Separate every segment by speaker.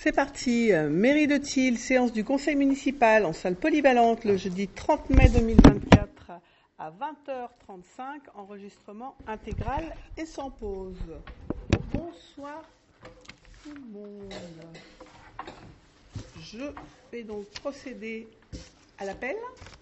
Speaker 1: C'est parti, mairie de Thiel, séance du conseil municipal en salle polyvalente le jeudi 30 mai 2024 à 20h35, enregistrement intégral et sans pause. Bonsoir tout le monde. Je vais donc procéder à l'appel.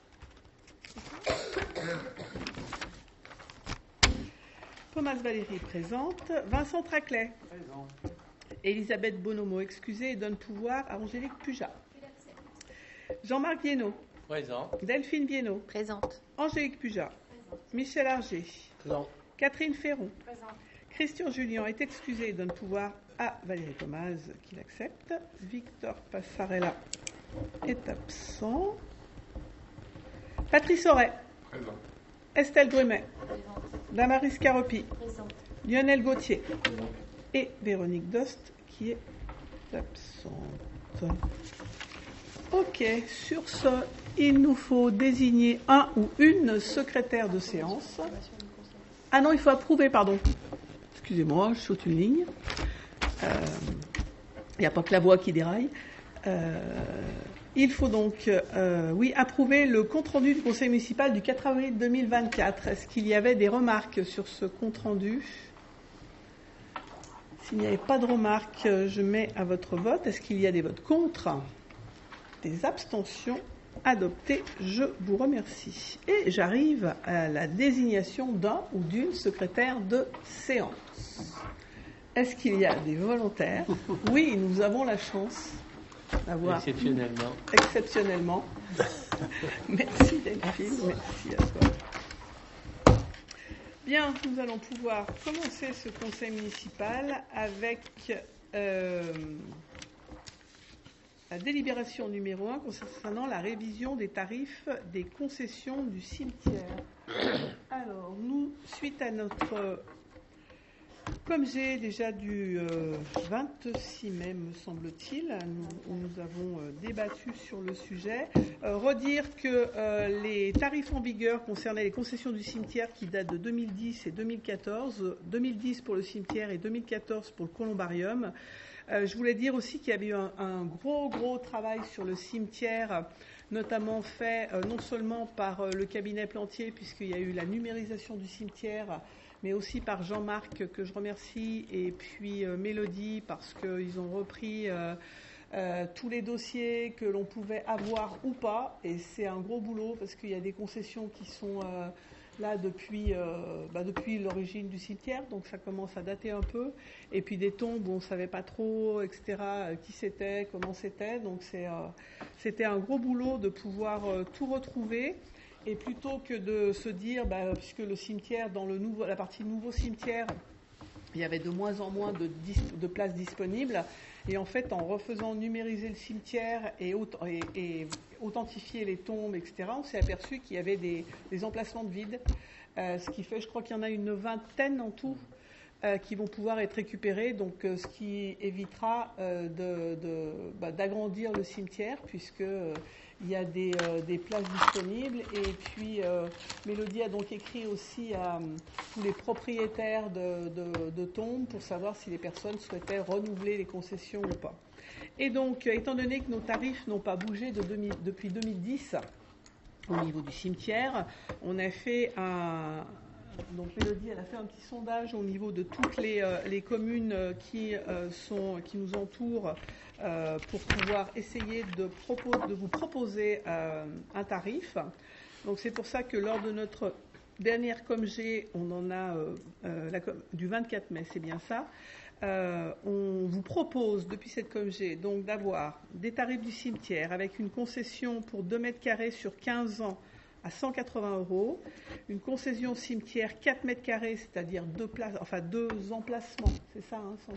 Speaker 1: Thomas Valéry présente, Vincent Traclet. Présent. Elisabeth Bonomo, excusée, et donne pouvoir à Angélique Puja. Jean-Marc Bienot.
Speaker 2: Présent.
Speaker 1: Delphine Bienot.
Speaker 3: Présente.
Speaker 1: Angélique Puja.
Speaker 3: Présente.
Speaker 1: Michel Arger.
Speaker 2: Présent.
Speaker 1: Catherine Ferron.
Speaker 3: Présente.
Speaker 1: Christian Julien est excusé et donne pouvoir à Valérie Thomaz, qui l'accepte. Victor Passarella est absent. Patrice Auret.
Speaker 4: Présent.
Speaker 1: Estelle Drumet.
Speaker 3: Présente.
Speaker 1: Damaris Caropi.
Speaker 3: Présente.
Speaker 1: Lionel Gauthier.
Speaker 4: Présent.
Speaker 1: Et Véronique Dost, qui est absente. Ok, sur ce, il nous faut désigner un ou une secrétaire de séance. Ah non, il faut approuver, pardon. Excusez-moi, je saute une ligne. Il n'y a pas que la voix qui déraille. Il faut donc, approuver le compte-rendu du conseil municipal du 4 avril 2024. Est-ce qu'il y avait des remarques sur ce compte-rendu ? S'il n'y avait pas de remarques, je mets à votre vote. Est-ce qu'il y a des votes contre ? Des abstentions? Adopté, je vous remercie. Et j'arrive à la désignation d'un ou d'une secrétaire de séance. Est-ce qu'il y a des volontaires? Oui, nous avons la chance d'avoir... Exceptionnellement. Merci Delphine, merci à toi. Bien, nous allons pouvoir commencer ce conseil municipal avec la délibération numéro 1 concernant la révision des tarifs des concessions du cimetière. Alors, nous, suite à notre... Comme j'ai déjà du 26 mai, me semble-t-il, nous avons débattu sur le sujet, redire que les tarifs en vigueur concernaient les concessions du cimetière qui datent de 2010 et 2014, 2010 pour le cimetière et 2014 pour le columbarium. Je voulais dire aussi qu'il y avait eu un gros travail sur le cimetière, notamment fait non seulement par le cabinet Plantier, puisqu'il y a eu la numérisation du cimetière, mais aussi par Jean-Marc, que je remercie, et puis Mélodie, parce qu'ils ont repris tous les dossiers que l'on pouvait avoir ou pas, et c'est un gros boulot, parce qu'il y a des concessions qui sont là depuis l'origine du cimetière, donc ça commence à dater un peu, et puis des tombes où on ne savait pas trop, etc., qui c'était, comment c'était, donc c'était un gros boulot de pouvoir tout retrouver. Et plutôt que de se dire, puisque le cimetière, dans la partie nouveau cimetière, il y avait de moins en moins de places disponibles, et en fait, en refaisant numériser le cimetière et authentifier les tombes, etc., on s'est aperçu qu'il y avait des emplacements de vide, ce qui fait, je crois qu'il y en a une vingtaine en tout, qui vont pouvoir être récupérés, donc ce qui évitera d'agrandir le cimetière, puisque il y a des places disponibles. Et puis Mélodie a donc écrit aussi à tous les propriétaires de tombes pour savoir si les personnes souhaitaient renouveler les concessions ou pas. Et donc, étant donné que nos tarifs n'ont pas bougé depuis 2010 au niveau du cimetière, on a fait donc Mélodie, elle a fait un petit sondage au niveau de toutes les communes qui nous entourent pour pouvoir essayer de vous proposer un tarif. Donc c'est pour ça que lors de notre dernière ComG, on en a du 24 mai, c'est bien ça. On vous propose depuis cette ComG donc d'avoir des tarifs du cimetière avec une concession pour 2 mètres carrés sur 15 ans à 180 €, une concession cimetière 4 mètres carrés, c'est-à-dire deux emplacements, c'est ça, hein, Sandra ?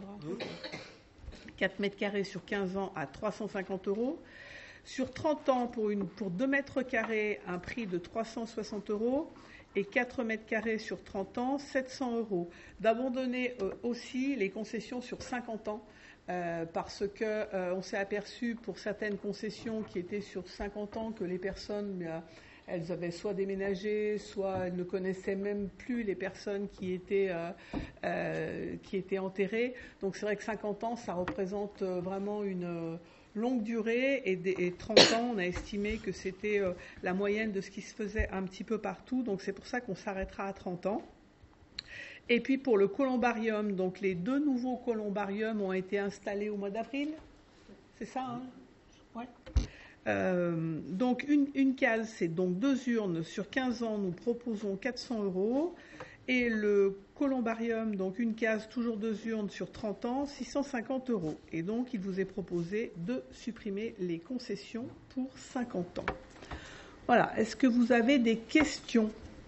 Speaker 1: 4 mètres carrés sur 15 ans à 350 €. Sur 30 ans, pour 2 mètres carrés, un prix de 360 €. Et 4 mètres carrés sur 30 ans, 700 €. D'abandonner aussi les concessions sur 50 ans, parce que on s'est aperçu pour certaines concessions qui étaient sur 50 ans que les personnes elles avaient soit déménagé, soit elles ne connaissaient même plus les personnes qui étaient enterrées. Donc c'est vrai que 50 ans, ça représente vraiment une longue durée, et 30 ans, on a estimé que c'était la moyenne de ce qui se faisait un petit peu partout. Donc c'est pour ça qu'on s'arrêtera à 30 ans. Et puis pour le columbarium, donc les 2 nouveaux columbariums ont été installés au mois d'avril. C'est ça, hein? Ouais. Donc une case, c'est donc 2 urnes sur 15 ans, nous proposons 400 €. Et le columbarium, donc une case, toujours 2 urnes sur 30 ans, 650 €. Et donc il vous est proposé de supprimer les concessions pour 50 ans. Voilà, est-ce que vous avez des questions ?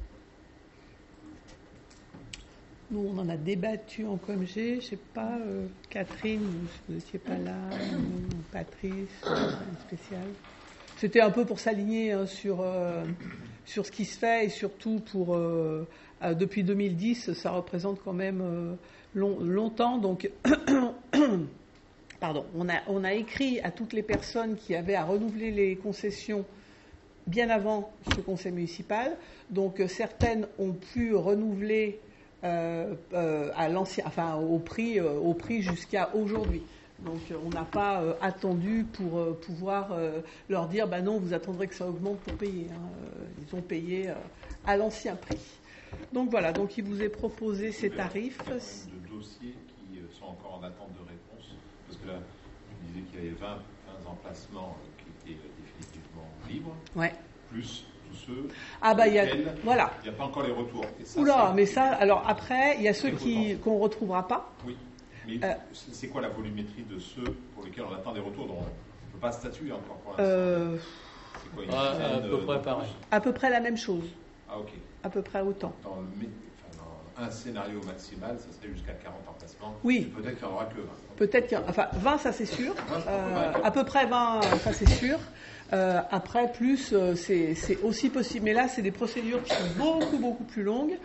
Speaker 1: Nous, on en a débattu en KOMG, je ne sais pas, Catherine, vous n'étiez pas là, ou Patrice, spécial. C'était un peu pour s'aligner sur ce qui se fait, et surtout pour, depuis 2010, ça représente quand même longtemps. Donc, pardon, on a écrit à toutes les personnes qui avaient à renouveler les concessions bien avant ce conseil municipal. Donc, certaines ont pu renouveler à l'ancien, enfin au prix jusqu'à aujourd'hui. Donc on n'a pas attendu pour pouvoir leur dire non, vous attendrez que ça augmente pour payer. Ils ont payé à l'ancien prix. Donc voilà, donc il vous est proposé ces tarifs.
Speaker 2: Il y a de dossiers qui sont encore en attente de réponse, parce que là, vous disiez qu'il y avait 20 emplacements qui étaient définitivement libres,
Speaker 1: ouais.
Speaker 2: Plus ceux
Speaker 1: voilà.
Speaker 2: Il n'y a pas encore les retours. Et ça,
Speaker 1: oula, mais ça, alors après, il y a ceux qu'on ne retrouvera pas.
Speaker 2: Oui, mais c'est quoi la volumétrie de ceux pour lesquels on attend des retours dont on ne peut pas statuer encore pour l'instant? C'est quoi,
Speaker 3: à peu près pareil.
Speaker 1: À peu près la même chose.
Speaker 2: Ah, ok.
Speaker 1: À peu près autant.
Speaker 2: Dans un scénario maximal, ça serait jusqu'à 40 emplacements.
Speaker 1: Oui.
Speaker 2: Peut-être qu'il n'y en aura que 20.
Speaker 1: Peut-être qu'il y en a, enfin 20, ça c'est sûr. À peu près 20, ça c'est sûr. Après, plus, c'est aussi possible. Mais là, c'est des procédures qui sont beaucoup, beaucoup plus longues.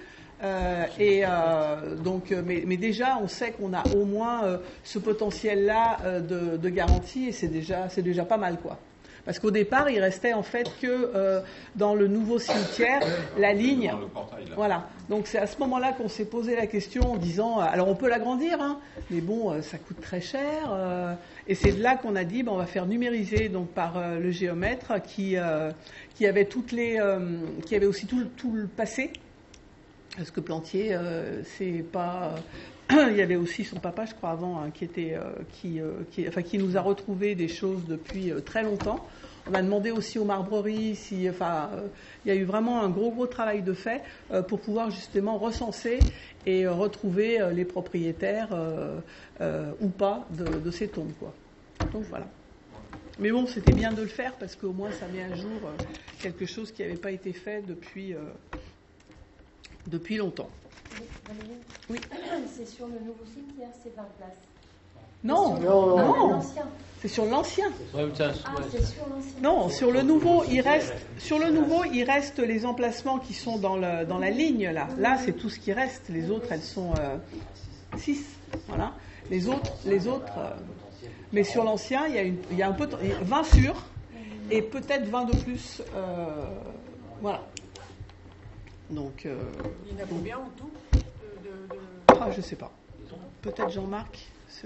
Speaker 1: Donc, mais déjà, on sait qu'on a au moins ce potentiel-là de garantie, et c'est déjà pas mal, quoi. Parce qu'au départ, il restait en fait que dans le nouveau cimetière, la ligne.
Speaker 2: Dans le portail, là.
Speaker 1: Voilà. Donc c'est à ce moment-là qu'on s'est posé la question en disant, alors on peut l'agrandir, hein, mais bon, ça coûte très cher. Et c'est de là qu'on a dit, on va faire numériser donc par le géomètre qui avait qui avait aussi tout le passé. Parce que Plantier, c'est pas. Il y avait aussi son papa, je crois, avant, hein, qui nous a retrouvé des choses depuis très longtemps. On a demandé aussi aux marbreries il y a eu vraiment un gros travail de fait pour pouvoir justement recenser et retrouver les propriétaires ou pas de ces tombes, quoi. Donc voilà. Mais bon, c'était bien de le faire parce qu'au moins ça met à jour quelque chose qui n'avait pas été fait depuis longtemps. Oui.
Speaker 4: C'est sur le nouveau cimetière, c'est 20 places.
Speaker 1: Non. C'est sur l'ancien.
Speaker 4: C'est sur l'ancien.
Speaker 1: Non, sur le nouveau, il reste les emplacements qui sont dans la ligne là. Là, c'est tout ce qui reste. Les autres, elles sont 6. Voilà. Les autres. Mais sur l'ancien, il y a un peu 20 sûrs et peut-être 20 de plus. Voilà. Donc.
Speaker 5: Il y en a combien en tout
Speaker 1: je sais pas. Peut-être Jean-Marc.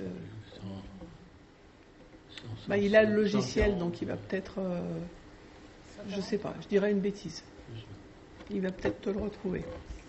Speaker 1: Il a le logiciel, donc il va peut-être. Je sais pas. Je dirais une bêtise. Il va peut-être te le retrouver.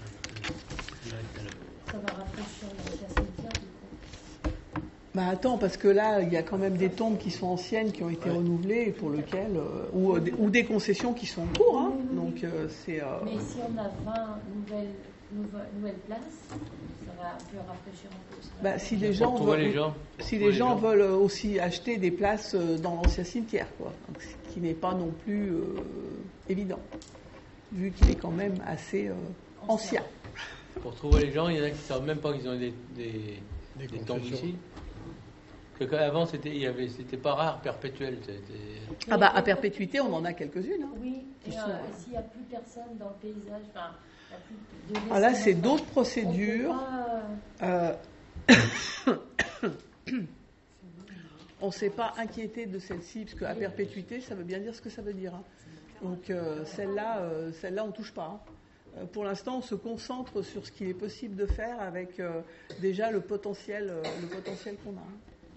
Speaker 4: Ça va rafraîchir l'ancien cimetière du coup.
Speaker 1: Attends, parce que là, il y a quand même des tombes qui sont anciennes, qui ont été renouvelées, et pour lesquelles ou des concessions qui sont en cours. Hein. Donc c'est.
Speaker 4: Mais si on a 20 nouvelles places, ça va un peu rafraîchir un peu.
Speaker 1: Si les gens veulent aussi acheter des places dans l'ancien cimetière, quoi. Donc, ce qui n'est pas non plus évident, vu qu'il est quand même assez ancien.
Speaker 3: Pour trouver les gens, il y en a qui ne savent même pas qu'ils ont des tombes ici. Avant, c'était pas rare, perpétuel.
Speaker 1: À perpétuité, on en a quelques-unes. Hein.
Speaker 4: Oui, et s'il n'y a plus personne dans le paysage,
Speaker 1: là, c'est d'autres procédures. On ne s'est pas inquiété de celle-ci, parce qu'à perpétuité, ça veut bien dire ce que ça veut dire. Hein. Donc celle-là, on ne touche pas. Pour l'instant, on se concentre sur ce qu'il est possible de faire avec déjà le potentiel qu'on a.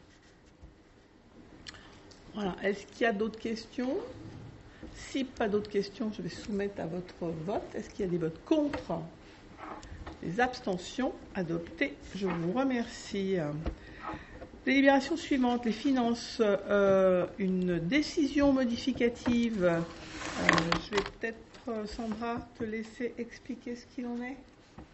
Speaker 1: Voilà. Est-ce qu'il y a d'autres questions ? Si pas d'autres questions, je vais soumettre à votre vote. Est-ce qu'il y a des votes contre ? Les abstentions adoptées. Je vous remercie. Délibération suivante, les finances. Une décision modificative. Je vais peut-être, Sandra, te laisser expliquer ce qu'il en est.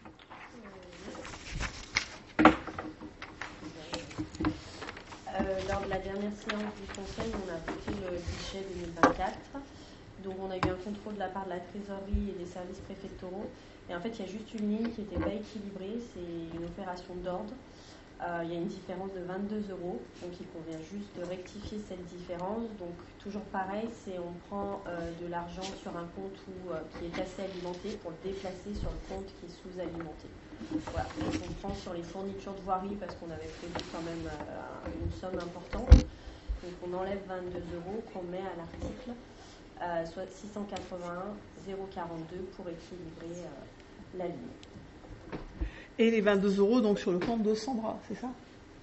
Speaker 6: Lors de la dernière séance du Conseil, on a voté le budget 2024. Donc on a eu un contrôle de la part de la trésorerie et des services préfectoraux. Et en fait, il y a juste une ligne qui n'était pas équilibrée. C'est une opération d'ordre. Il y a une différence de 22 €. Donc il convient juste de rectifier cette différence. Donc toujours pareil, on prend de l'argent sur un compte qui est assez alimenté pour le déplacer sur le compte qui est sous-alimenté. Voilà. Donc on prend sur les fournitures de voirie parce qu'on avait prévu quand même une somme importante. Donc on enlève 22 € qu'on met à l'article, soit 681 042 pour équilibrer la ligne.
Speaker 1: Et les 22 € donc sur le compte de Sandra, c'est ça ?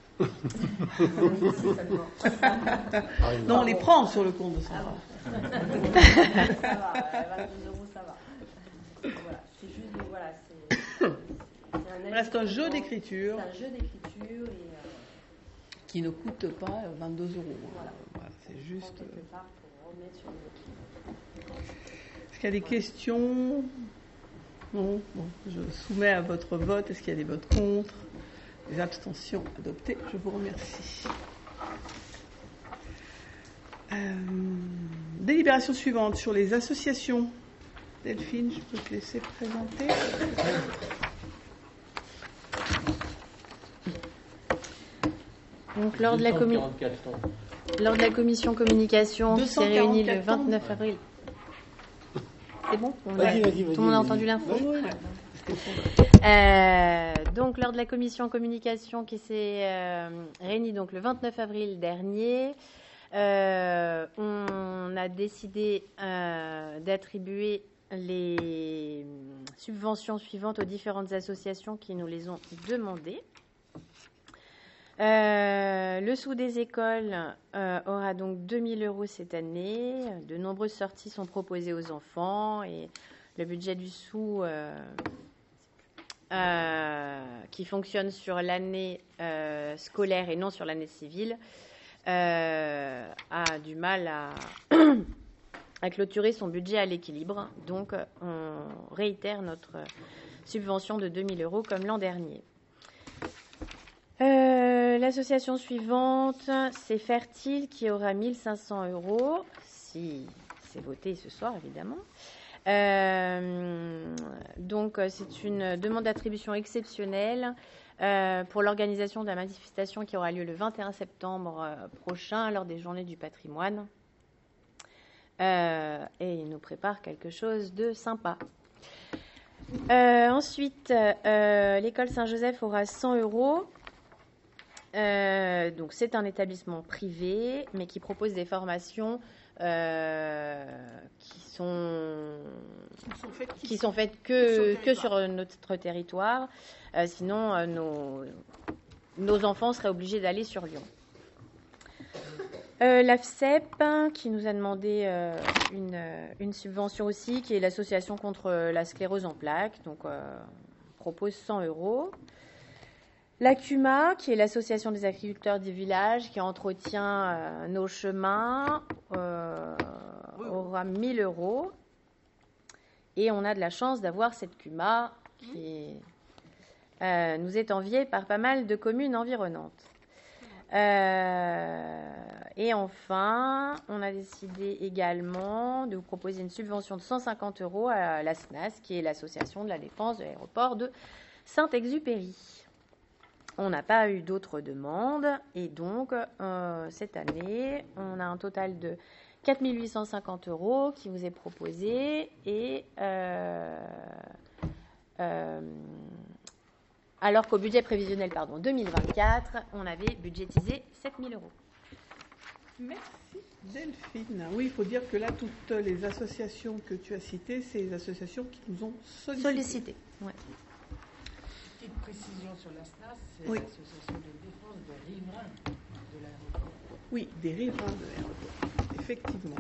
Speaker 1: Non, on les prend sur le compte de Sandra.
Speaker 6: Ça va, 22 €, ça va. Voilà, c'est juste,
Speaker 1: c'est un jeu d'écriture.
Speaker 6: C'est un jeu d'écriture et
Speaker 1: qui ne coûte pas 22 €.
Speaker 6: Voilà,
Speaker 1: c'est juste.
Speaker 6: Quelque part pour remettre sur le.
Speaker 1: Est-ce qu'il y a des questions ? Non. Bon, je soumets à votre vote. Est-ce qu'il y a des votes contre ? Des abstentions adoptées. Je vous remercie. Délibération suivante sur les associations. Delphine, je peux te laisser présenter.
Speaker 7: Donc, lors de la commission communication qui s'est réunie le 29 avril. C'est bon ?
Speaker 3: Vas-y,
Speaker 7: tout le monde a entendu l'info ? Donc, lors de la commission communication qui s'est réunie donc, le 29 avril dernier, on a décidé d'attribuer les subventions suivantes aux différentes associations qui nous les ont demandées. Le sou des écoles aura donc 2 000 € cette année. De nombreuses sorties sont proposées aux enfants et le budget du sou qui fonctionne sur l'année scolaire et non sur l'année civile a du mal à clôturer son budget à l'équilibre. Donc, on réitère notre subvention de 2 000 € comme l'an dernier. L'association suivante, c'est Fertile qui aura 1 500 €, si c'est voté ce soir évidemment. Donc c'est une demande d'attribution exceptionnelle pour l'organisation de la manifestation qui aura lieu le 21 septembre prochain lors des Journées du patrimoine. Et il nous prépare quelque chose de sympa. Ensuite, l'école Saint-Joseph aura 100 €. Donc c'est un établissement privé, mais qui propose des formations qui sont faites que sur notre territoire. Sinon, nos enfants seraient obligés d'aller sur Lyon. L'AFCEP, qui nous a demandé une subvention aussi, qui est l'association contre la sclérose en plaques, donc propose 100 €. L'ACUMA, qui est l'association des agriculteurs du village, qui entretient nos chemins, aura 1 000 €. Et on a de la chance d'avoir cette CUMA qui nous est enviée par pas mal de communes environnantes. Et enfin, on a décidé également de vous proposer une subvention de 150 € à la SNAS, qui est l'association de la défense de l'aéroport de Saint-Exupéry. On n'a pas eu d'autres demandes et donc cette année, on a un total de 4 850 € qui vous est proposé et alors qu'au budget prévisionnel 2024, on avait budgétisé 7 000 €.
Speaker 1: Merci Delphine. Oui, il faut dire que là, toutes les associations que tu as citées, c'est les associations qui nous ont sollicité.
Speaker 7: Ouais.
Speaker 5: Petite précision sur la SNAS, c'est
Speaker 1: Oui.
Speaker 5: l'association de défense des riverains de l'aéroport.
Speaker 1: Oui, des riverains de l'aéroport, effectivement.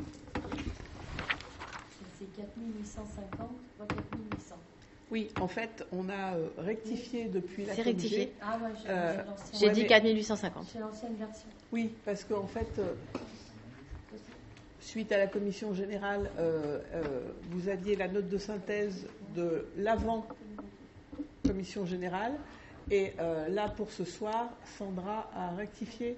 Speaker 4: C'est 4850, pas 4800.
Speaker 1: Oui, en fait, on a rectifié depuis la
Speaker 7: C'est
Speaker 1: COMG.
Speaker 7: rectifié.
Speaker 4: Ah ouais, j'ai l'ancienne.
Speaker 7: J'ai
Speaker 1: Ouais,
Speaker 7: dit
Speaker 1: mais-
Speaker 7: 4850.
Speaker 4: J'ai l'ancienne version.
Speaker 1: Oui, parce qu'en fait, suite à la commission générale, vous aviez la note de synthèse de l'avant-commission générale. Et là, pour ce soir, Sandra a rectifié.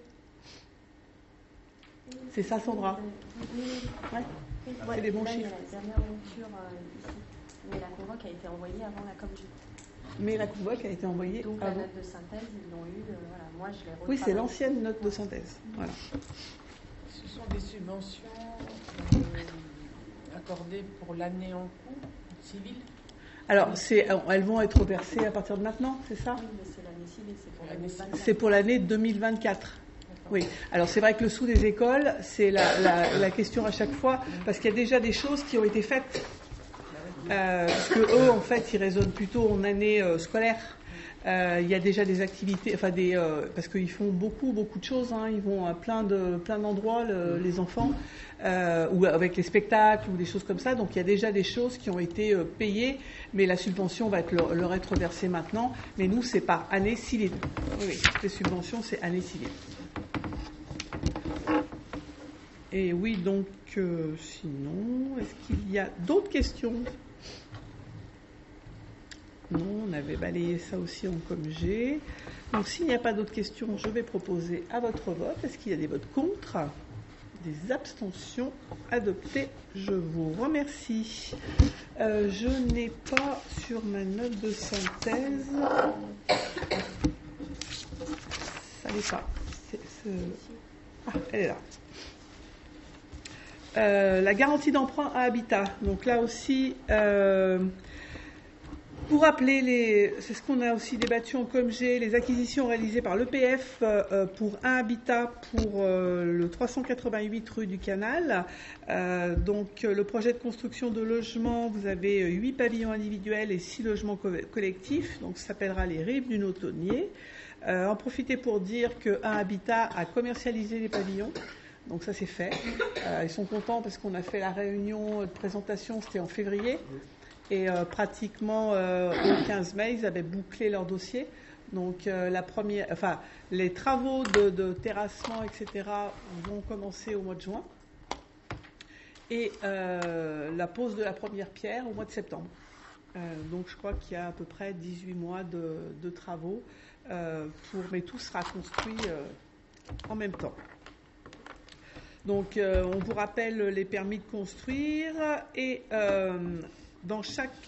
Speaker 1: C'est ça, Sandra? Ouais. C'est des bons
Speaker 6: là, il y a
Speaker 1: chiffres.
Speaker 6: la dernière lecture ici. Mais la convoque a été envoyée avant la COMG.
Speaker 1: Mais la convoque a été envoyée
Speaker 6: Donc la
Speaker 1: avant.
Speaker 6: note de synthèse, ils l'ont eu. Voilà, moi, je l'ai
Speaker 1: Oui, c'est
Speaker 6: retravaillée.
Speaker 1: l'ancienne note de synthèse. Voilà.
Speaker 5: Ce sont des subventions accordées pour l'année en cours, civile.
Speaker 1: Alors, elles vont être versées à partir de maintenant, c'est ça?
Speaker 6: Oui, mais c'est l'année civile, c'est pour
Speaker 5: L'année
Speaker 6: l'année
Speaker 5: civile.
Speaker 6: 24.
Speaker 1: C'est pour l'année 2024. Oui. Alors, c'est vrai que le sous des écoles, c'est la question à chaque fois, parce qu'il y a déjà des choses qui ont été faites. Parce que eux, en fait, ils raisonnent plutôt en année scolaire. Il y a déjà des activités, enfin parce qu'ils font beaucoup de choses. Hein. Ils vont à plein d'endroits, les enfants, ou avec les spectacles ou des choses comme ça. Donc il y a déjà des choses qui ont été payées, mais la subvention va leur être versée maintenant. Mais nous, c'est par année civile. Oui, les subventions, c'est année civile. Et oui, donc sinon, est-ce qu'il y a d'autres questions? Non, on avait balayé ça aussi en COMG. Donc, s'il n'y a pas d'autres questions, je vais proposer à votre vote. Est-ce qu'il y a des votes contre? Des abstentions? Adopté. Je vous remercie. Je n'ai pas sur ma note de synthèse. Ça n'est pas. Ah, elle est là. La garantie d'emprunt à habitat. Donc là aussi, pour rappeler, c'est ce qu'on a aussi débattu en COMG, les acquisitions réalisées par l'EPF pour un habitat pour le 388 rue du Canal. Donc le projet de construction de logements, vous avez 8 pavillons individuels et 6 logements collectifs. Donc ça s'appellera les Rives du Nautonnier. En profiter pour dire qu'un habitat a commercialisé les pavillons. Donc ça c'est fait. Ils sont contents parce qu'on a fait la réunion de présentation, c'était en février. Et pratiquement au 15 mai, ils avaient bouclé leur dossier. Donc les travaux de terrassement, etc., vont commencer au mois de juin. Et la pose de la première pierre au mois de septembre. Donc je crois qu'il y a à peu près 18 mois de travaux. Mais tout sera construit en même temps. Donc on vous rappelle les permis de construire et dans chaque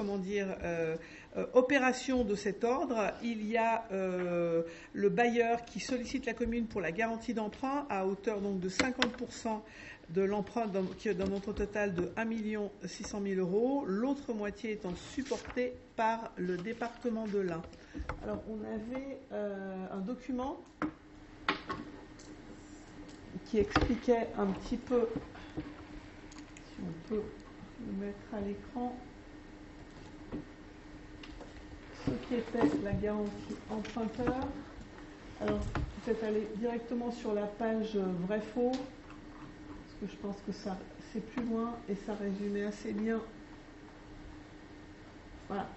Speaker 1: opération de cet ordre, il y a le bailleur qui sollicite la commune pour la garantie d'emprunt à hauteur donc de 50% de l'emprunt d'un montant total de 1 600 000 €. L'autre moitié étant supportée par le département de l'Ain. Alors on avait un document qui expliquait un petit peu, si on peut le mettre à l'écran, ce qui était la garantie emprunteur. Alors, peut-être aller directement sur la page vrai-faux, parce que je pense que ça c'est plus loin et ça résumait assez bien. Voilà.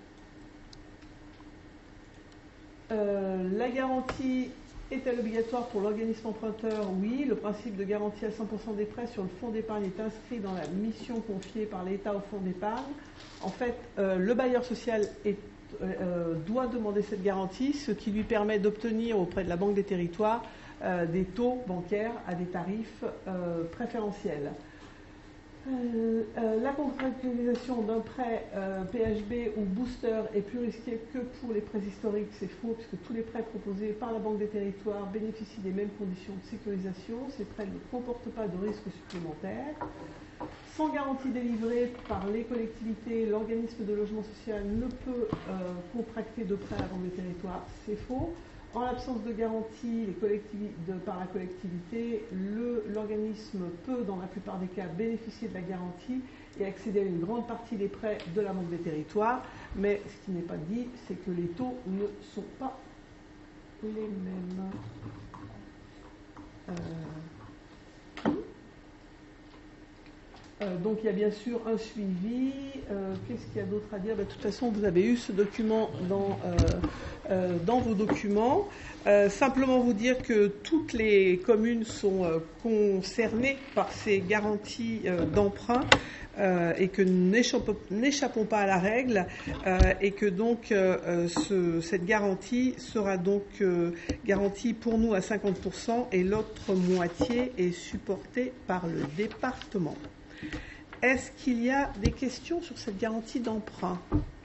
Speaker 1: La garantie est-elle obligatoire pour l'organisme emprunteur? Oui. Le principe de garantie à 100% des frais sur le fonds d'épargne est inscrit dans la mission confiée par l'État au fonds d'épargne. En fait, le bailleur social doit demander cette garantie, ce qui lui permet d'obtenir auprès de la Banque des Territoires des taux bancaires à des tarifs préférentiels. La contractualisation d'un prêt PHB ou booster est plus risquée que pour les prêts historiques, c'est faux, puisque tous les prêts proposés par la Banque des Territoires bénéficient des mêmes conditions de sécurisation. Ces prêts ne comportent pas de risques supplémentaires. Sans garantie délivrée par les collectivités, l'organisme de logement social ne peut contracter de prêt à la Banque des Territoires, c'est faux. En l'absence de garantie par la collectivité, l'organisme peut, dans la plupart des cas, bénéficier de la garantie et accéder à une grande partie des prêts de la Banque des Territoires. Mais ce qui n'est pas dit, c'est que les taux ne sont pas les mêmes. Donc il y a bien sûr un suivi. Qu'est-ce qu'il y a d'autre à dire ? De toute façon, vous avez eu ce document dans vos documents. Simplement vous dire que toutes les communes sont concernées par ces garanties d'emprunt et que nous n'échappons pas à la règle et que donc cette garantie sera donc garantie pour nous à 50% et l'autre moitié est supportée par le département. Est-ce qu'il y a des questions sur cette garantie d'emprunt ?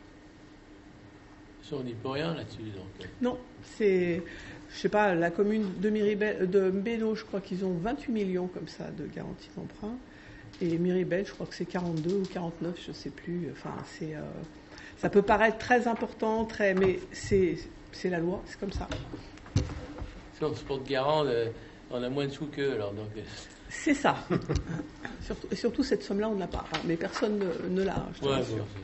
Speaker 3: On n'y peut rien là-dessus. Donc.
Speaker 1: Non, c'est, je sais pas, la commune de Mbéno, je crois qu'ils ont 28 millions comme ça de garantie d'emprunt. Et Miribel, je crois que c'est 42 ou 49, je ne sais plus. Enfin, ça peut paraître très important, mais c'est la loi, c'est comme ça.
Speaker 3: Si on se porte garant, on a moins de sous qu'eux, alors donc.
Speaker 1: C'est ça. Surtout cette somme-là, on ne l'a pas. Mais personne ne l'a.
Speaker 3: Ouais,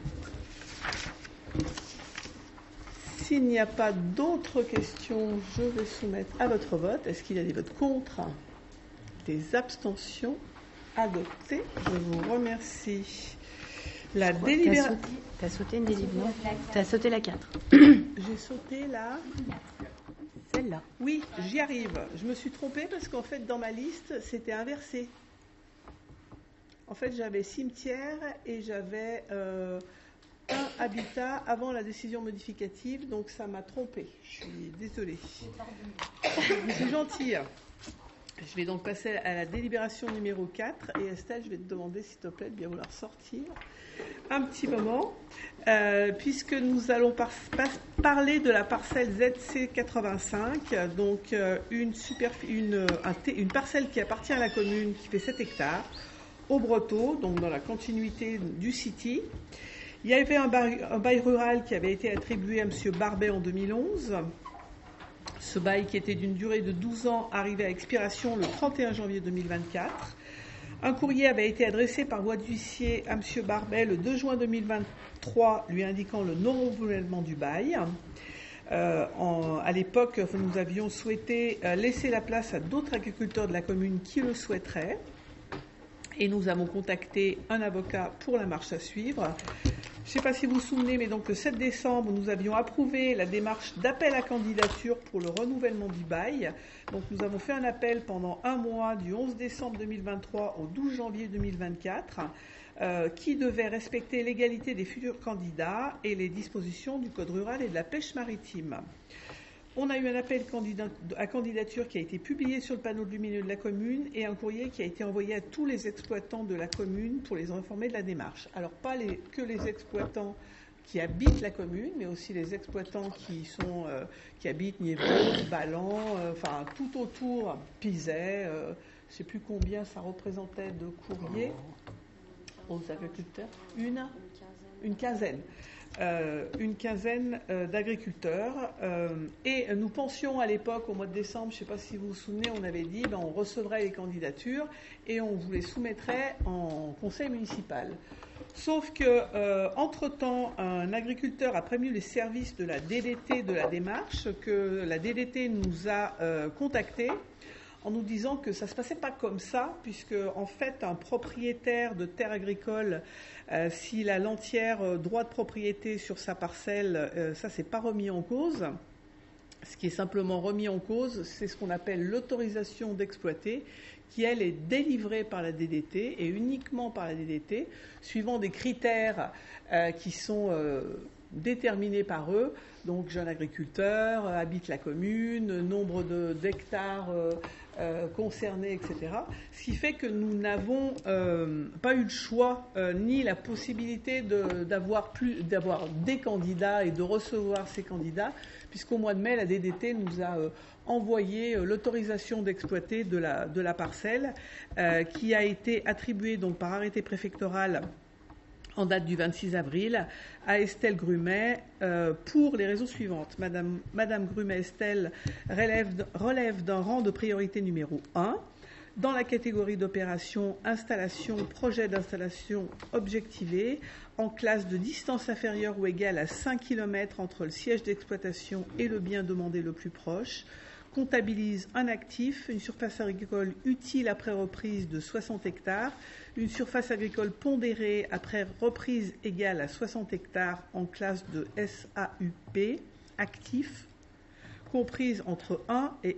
Speaker 1: S'il n'y a pas d'autres questions, je vais soumettre à votre vote. Est-ce qu'il y a des votes contre ? Des abstentions ? Adopté. Je vous remercie. La délibération.
Speaker 7: Tu as sauté une délibération. Tu as sauté la 4.
Speaker 1: J'ai sauté la.
Speaker 7: Celle-là.
Speaker 1: Oui, j'y arrive. Je me suis trompée parce qu'en fait, dans ma liste, c'était inversé. En fait, j'avais cimetière et j'avais un habitat avant la décision modificative, donc ça m'a trompée. Je suis désolée. C'est gentil. Je vais donc passer à la délibération numéro 4. Et Estelle, je vais te demander, s'il te plaît, de bien vouloir sortir un petit moment, puisque nous allons parler de la parcelle ZC85, donc une parcelle qui appartient à la commune, qui fait 7 hectares, au Breteau, donc dans la continuité du City. Il y avait un bail rural qui avait été attribué à M. Barbet en 2011. Ce bail, qui était d'une durée de 12 ans, arrivait à expiration le 31 janvier 2024. Un courrier avait été adressé par voie d'huissier à M. Barbet le 2 juin 2023, lui indiquant le non-renouvellement du bail. À l'époque, nous avions souhaité laisser la place à d'autres agriculteurs de la commune qui le souhaiteraient. Et nous avons contacté un avocat pour la marche à suivre. Je ne sais pas si vous vous souvenez, mais donc le 7 décembre, nous avions approuvé la démarche d'appel à candidature pour le renouvellement du bail. Donc nous avons fait un appel pendant un mois, du 11 décembre 2023 au 12 janvier 2024, qui devait respecter l'égalité des futurs candidats et les dispositions du Code rural et de la pêche maritime. On a eu un appel à candidature qui a été publié sur le panneau lumineux de la commune et un courrier qui a été envoyé à tous les exploitants de la commune pour les informer de la démarche. Alors pas que les exploitants qui habitent la commune, mais aussi les exploitants qui habitent Niéveux, Ballan, enfin tout autour, Pizet, je ne sais plus combien ça représentait de courriers aux agriculteurs. Une quinzaine. Une quinzaine d'agriculteurs et nous pensions à l'époque, au mois de décembre, je ne sais pas si vous vous souvenez, on avait dit on recevrait les candidatures et on vous les soumettrait en conseil municipal. Sauf que entre-temps, un agriculteur a prévenu les services de la DDT de la démarche, que la DDT nous a contactés en nous disant que ça ne se passait pas comme ça, puisque en fait un propriétaire de terre agricole, s'il a l'entière droit de propriété sur sa parcelle, ça c'est pas remis en cause. Ce qui est simplement remis en cause, c'est ce qu'on appelle l'autorisation d'exploiter, qui elle est délivrée par la DDT et uniquement par la DDT, suivant des critères qui sont déterminés par eux. Donc jeune agriculteur, habite la commune, nombre d'hectares concernés, etc. Ce qui fait que nous n'avons pas eu le choix ni la possibilité d'avoir des candidats et de recevoir ces candidats, puisqu'au mois de mai, la DDT nous a envoyé l'autorisation d'exploiter de la parcelle qui a été attribuée donc par arrêté préfectoral en date du 26 avril, à Estelle Grumet pour les raisons suivantes. Madame Grumet Estelle relève d'un rang de priorité numéro 1 dans la catégorie d'opération installation, projet d'installation objectivé en classe de distance inférieure ou égale à 5 km entre le siège d'exploitation et le bien demandé le plus proche, comptabilise un actif, une surface agricole utile après reprise de 60 hectares, une surface agricole pondérée après reprise égale à 60 hectares en classe de SAUP, actif, comprise entre 1 et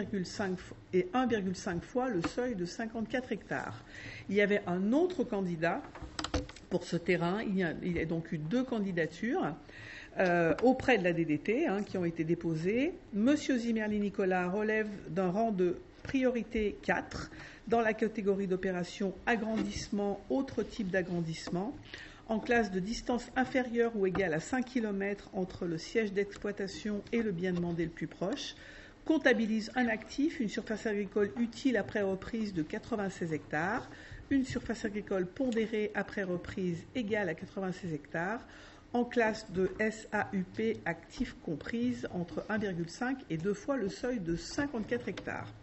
Speaker 1: 1,5 fois le seuil de 54 hectares. Il y avait un autre candidat pour ce terrain. Il y a donc eu 2 candidatures auprès de la DDT qui ont été déposées. Monsieur Zimmerli Nicolas relève d'un rang de priorité 4 dans la catégorie d'opération agrandissement, autre type d'agrandissement, en classe de distance inférieure ou égale à 5 km entre le siège d'exploitation et le bien demandé le plus proche, comptabilise un actif, une surface agricole utile après reprise de 96 hectares, une surface agricole pondérée après reprise égale à 96 hectares, en classe de SAUP actif comprise entre 1,5 et 2 fois le seuil de 54 hectares.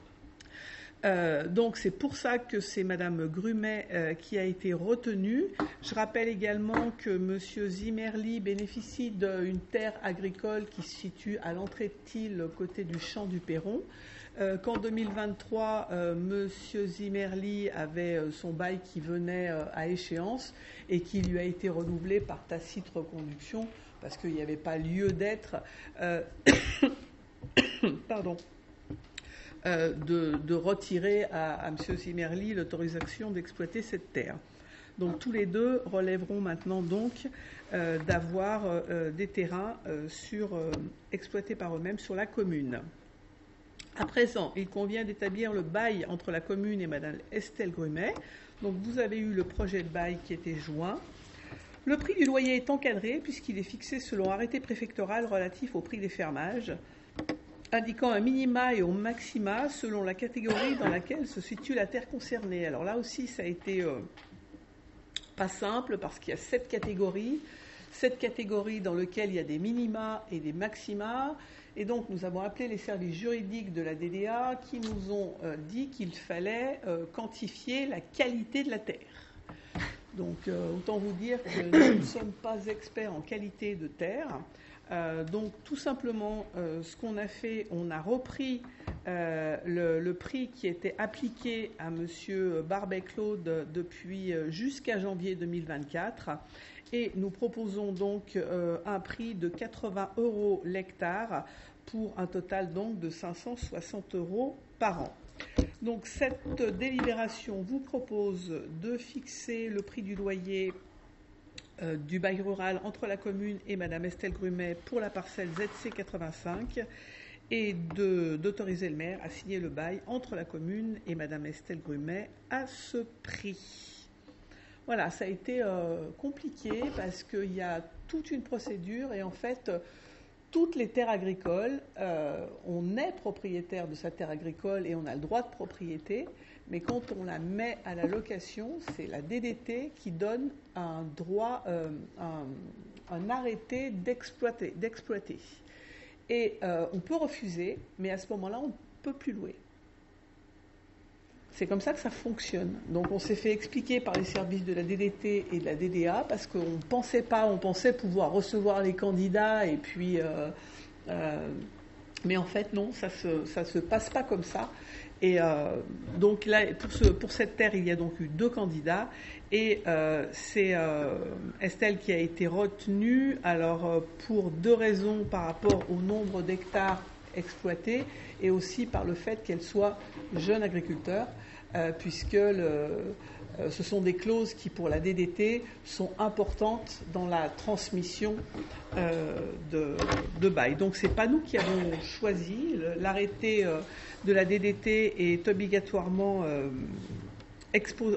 Speaker 1: Donc c'est pour ça que c'est Madame Grumet qui a été retenue. Je rappelle également que Monsieur Zimmerli bénéficie d'une terre agricole qui se situe à l'entrée de Tille, côté du champ du Perron. Qu'en 2023, Monsieur Zimmerli avait son bail qui venait à échéance et qui lui a été renouvelé par tacite reconduction parce qu'il n'y avait pas lieu d'être de retirer à M. Zimmerli l'autorisation d'exploiter cette terre. Donc tous les deux relèveront maintenant donc d'avoir des terrains exploités par eux-mêmes sur la commune. À présent, il convient d'établir le bail entre la commune et Mme Estelle Grumet. Donc vous avez eu le projet de bail qui était joint. Le prix du loyer est encadré puisqu'il est fixé selon arrêté préfectoral relatif au prix des fermages, indiquant un minima et un maxima selon la catégorie dans laquelle se situe la terre concernée. Alors là aussi, ça a été pas simple parce qu'il y a 7 catégories dans lesquelles il y a des minima et des maxima. Et donc, nous avons appelé les services juridiques de la DDA qui nous ont dit qu'il fallait quantifier la qualité de la terre. Donc, autant vous dire que nous ne sommes pas experts en qualité de terre. Donc tout simplement, ce qu'on a fait, on a repris le prix qui était appliqué à M. Barbet-Claude depuis jusqu'à janvier 2024 et nous proposons donc un prix de 80 € l'hectare pour un total donc de 560 € par an. Donc cette délibération vous propose de fixer le prix du loyer du bail rural entre la commune et Mme Estelle Grumet pour la parcelle ZC85 et d'autoriser le maire à signer le bail entre la commune et Mme Estelle Grumet à ce prix. Voilà, ça a été compliqué parce qu'il y a toute une procédure et en fait, toutes les terres agricoles, on est propriétaire de sa terre agricole et on a le droit de propriété. Mais quand on la met à la location, c'est la DDT qui donne un droit, un arrêté d'exploiter. Et on peut refuser, mais à ce moment-là, on ne peut plus louer. C'est comme ça que ça fonctionne. Donc on s'est fait expliquer par les services de la DDT et de la DDA parce qu'on on pensait pouvoir recevoir les candidats et puis... mais en fait, non, ça se passe pas comme ça. Et donc là, pour cette terre, il y a donc eu 2 candidats et c'est Estelle qui a été retenue. Alors pour 2 raisons par rapport au nombre d'hectares exploités et aussi par le fait qu'elle soit jeune agriculteur, puisque ce sont des clauses qui, pour la DDT, sont importantes dans la transmission de bail. Donc, ce n'est pas nous qui avons choisi. L'arrêté de la DDT est obligatoirement exposé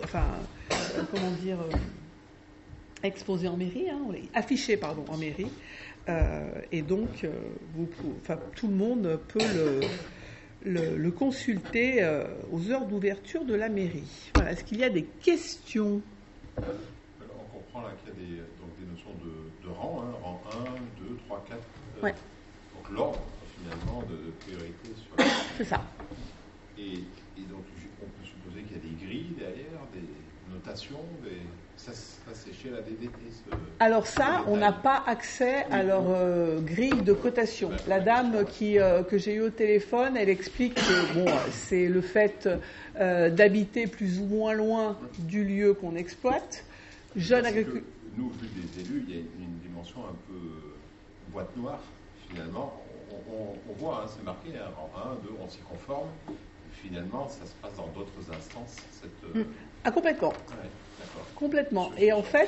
Speaker 1: en mairie, affiché en mairie. Et donc, tout le monde peut le consulter aux heures d'ouverture de la mairie. Voilà. Est-ce qu'il y a des questions ?
Speaker 2: On comprends là qu'il y a des notions de rang, hein, rang 1, 2, 3, 4.
Speaker 1: Ouais.
Speaker 2: Donc l'ordre, finalement, de priorité sur.
Speaker 1: C'est ça.
Speaker 2: Et donc, on peut supposer qu'il y a des grilles derrière, des notations, ça c'est chez la DDT.
Speaker 1: Alors ça, on n'a pas accès à leur grille de cotation. La dame que j'ai eue au téléphone, elle explique que bon, c'est le fait d'habiter plus ou moins loin du lieu qu'on exploite. Jeune agriculteur.
Speaker 2: Nous, vu des élus, il y a une dimension un peu boîte noire, finalement. On voit, hein, c'est marqué, hein, en 1, 2, on s'y conforme. Finalement, ça se passe dans d'autres instances.
Speaker 1: Ah, complètement.
Speaker 2: Ouais, d'accord.
Speaker 1: Complètement. Et en fait,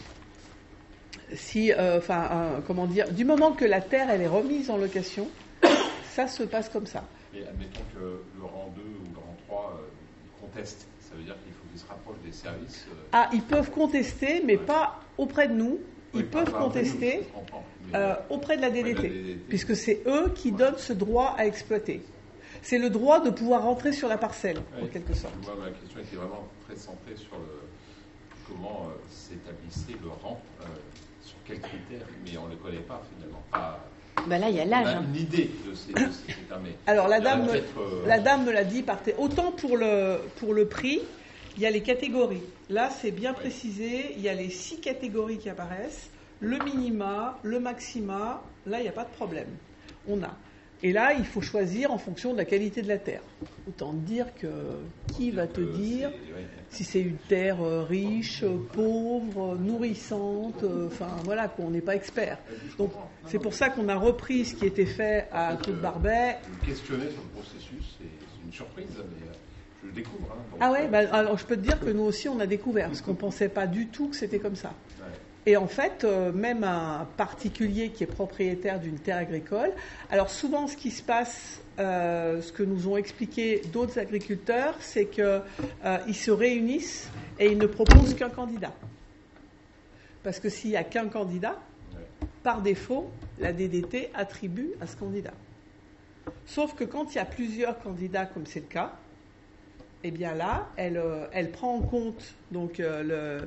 Speaker 1: comment dire, du moment que la terre elle est remise en location, ça se passe comme ça.
Speaker 2: Et admettons que le rang 2 ou le rang 3 conteste. Ça veut dire qu'il faut qu'ils se rapprochent des services.
Speaker 1: Ah, ils peuvent contester, mais pas auprès de nous. Ils peuvent contester auprès de la DDT, puisque c'est eux qui donnent ce droit à exploiter. C'est le droit de pouvoir rentrer sur la parcelle, en quelque sorte.
Speaker 2: Moi, ma question était vraiment très centrée sur comment s'établissait le rang, sur quels critères, mais on ne les connaît pas finalement.
Speaker 7: Là, il y a l'âge.
Speaker 2: On a une idée de ces critères, mais
Speaker 1: alors la dame me l'a dit, autant pour le prix, il y a les catégories. Là, c'est bien précisé, il y a les 6 catégories qui apparaissent, le minima, le maxima, là, il n'y a pas de problème. On a. Et là, il faut choisir en fonction de la qualité de la terre. Autant dire que qui va te dire si c'est une terre riche, pauvre, nourrissante, voilà, qu'on n'est pas expert. Donc, c'est pour ça qu'on a repris ce qui était fait à Claude Barbet.
Speaker 2: Vous questionnez sur le processus, c'est une surprise, mais je le découvre. Hein,
Speaker 1: ah ouais, alors je peux te dire que nous aussi, on a découvert, parce qu'on ne pensait pas du tout que c'était comme ça.
Speaker 2: Ouais.
Speaker 1: Et en fait, même un particulier qui est propriétaire d'une terre agricole, alors souvent ce qui se passe, ce que nous ont expliqué d'autres agriculteurs, c'est qu'ils se réunissent et ils ne proposent qu'un candidat. Parce que s'il n'y a qu'un candidat, par défaut, la DDT attribue à ce candidat. Sauf que quand il y a plusieurs candidats, comme c'est le cas, eh bien là, elle prend en compte donc le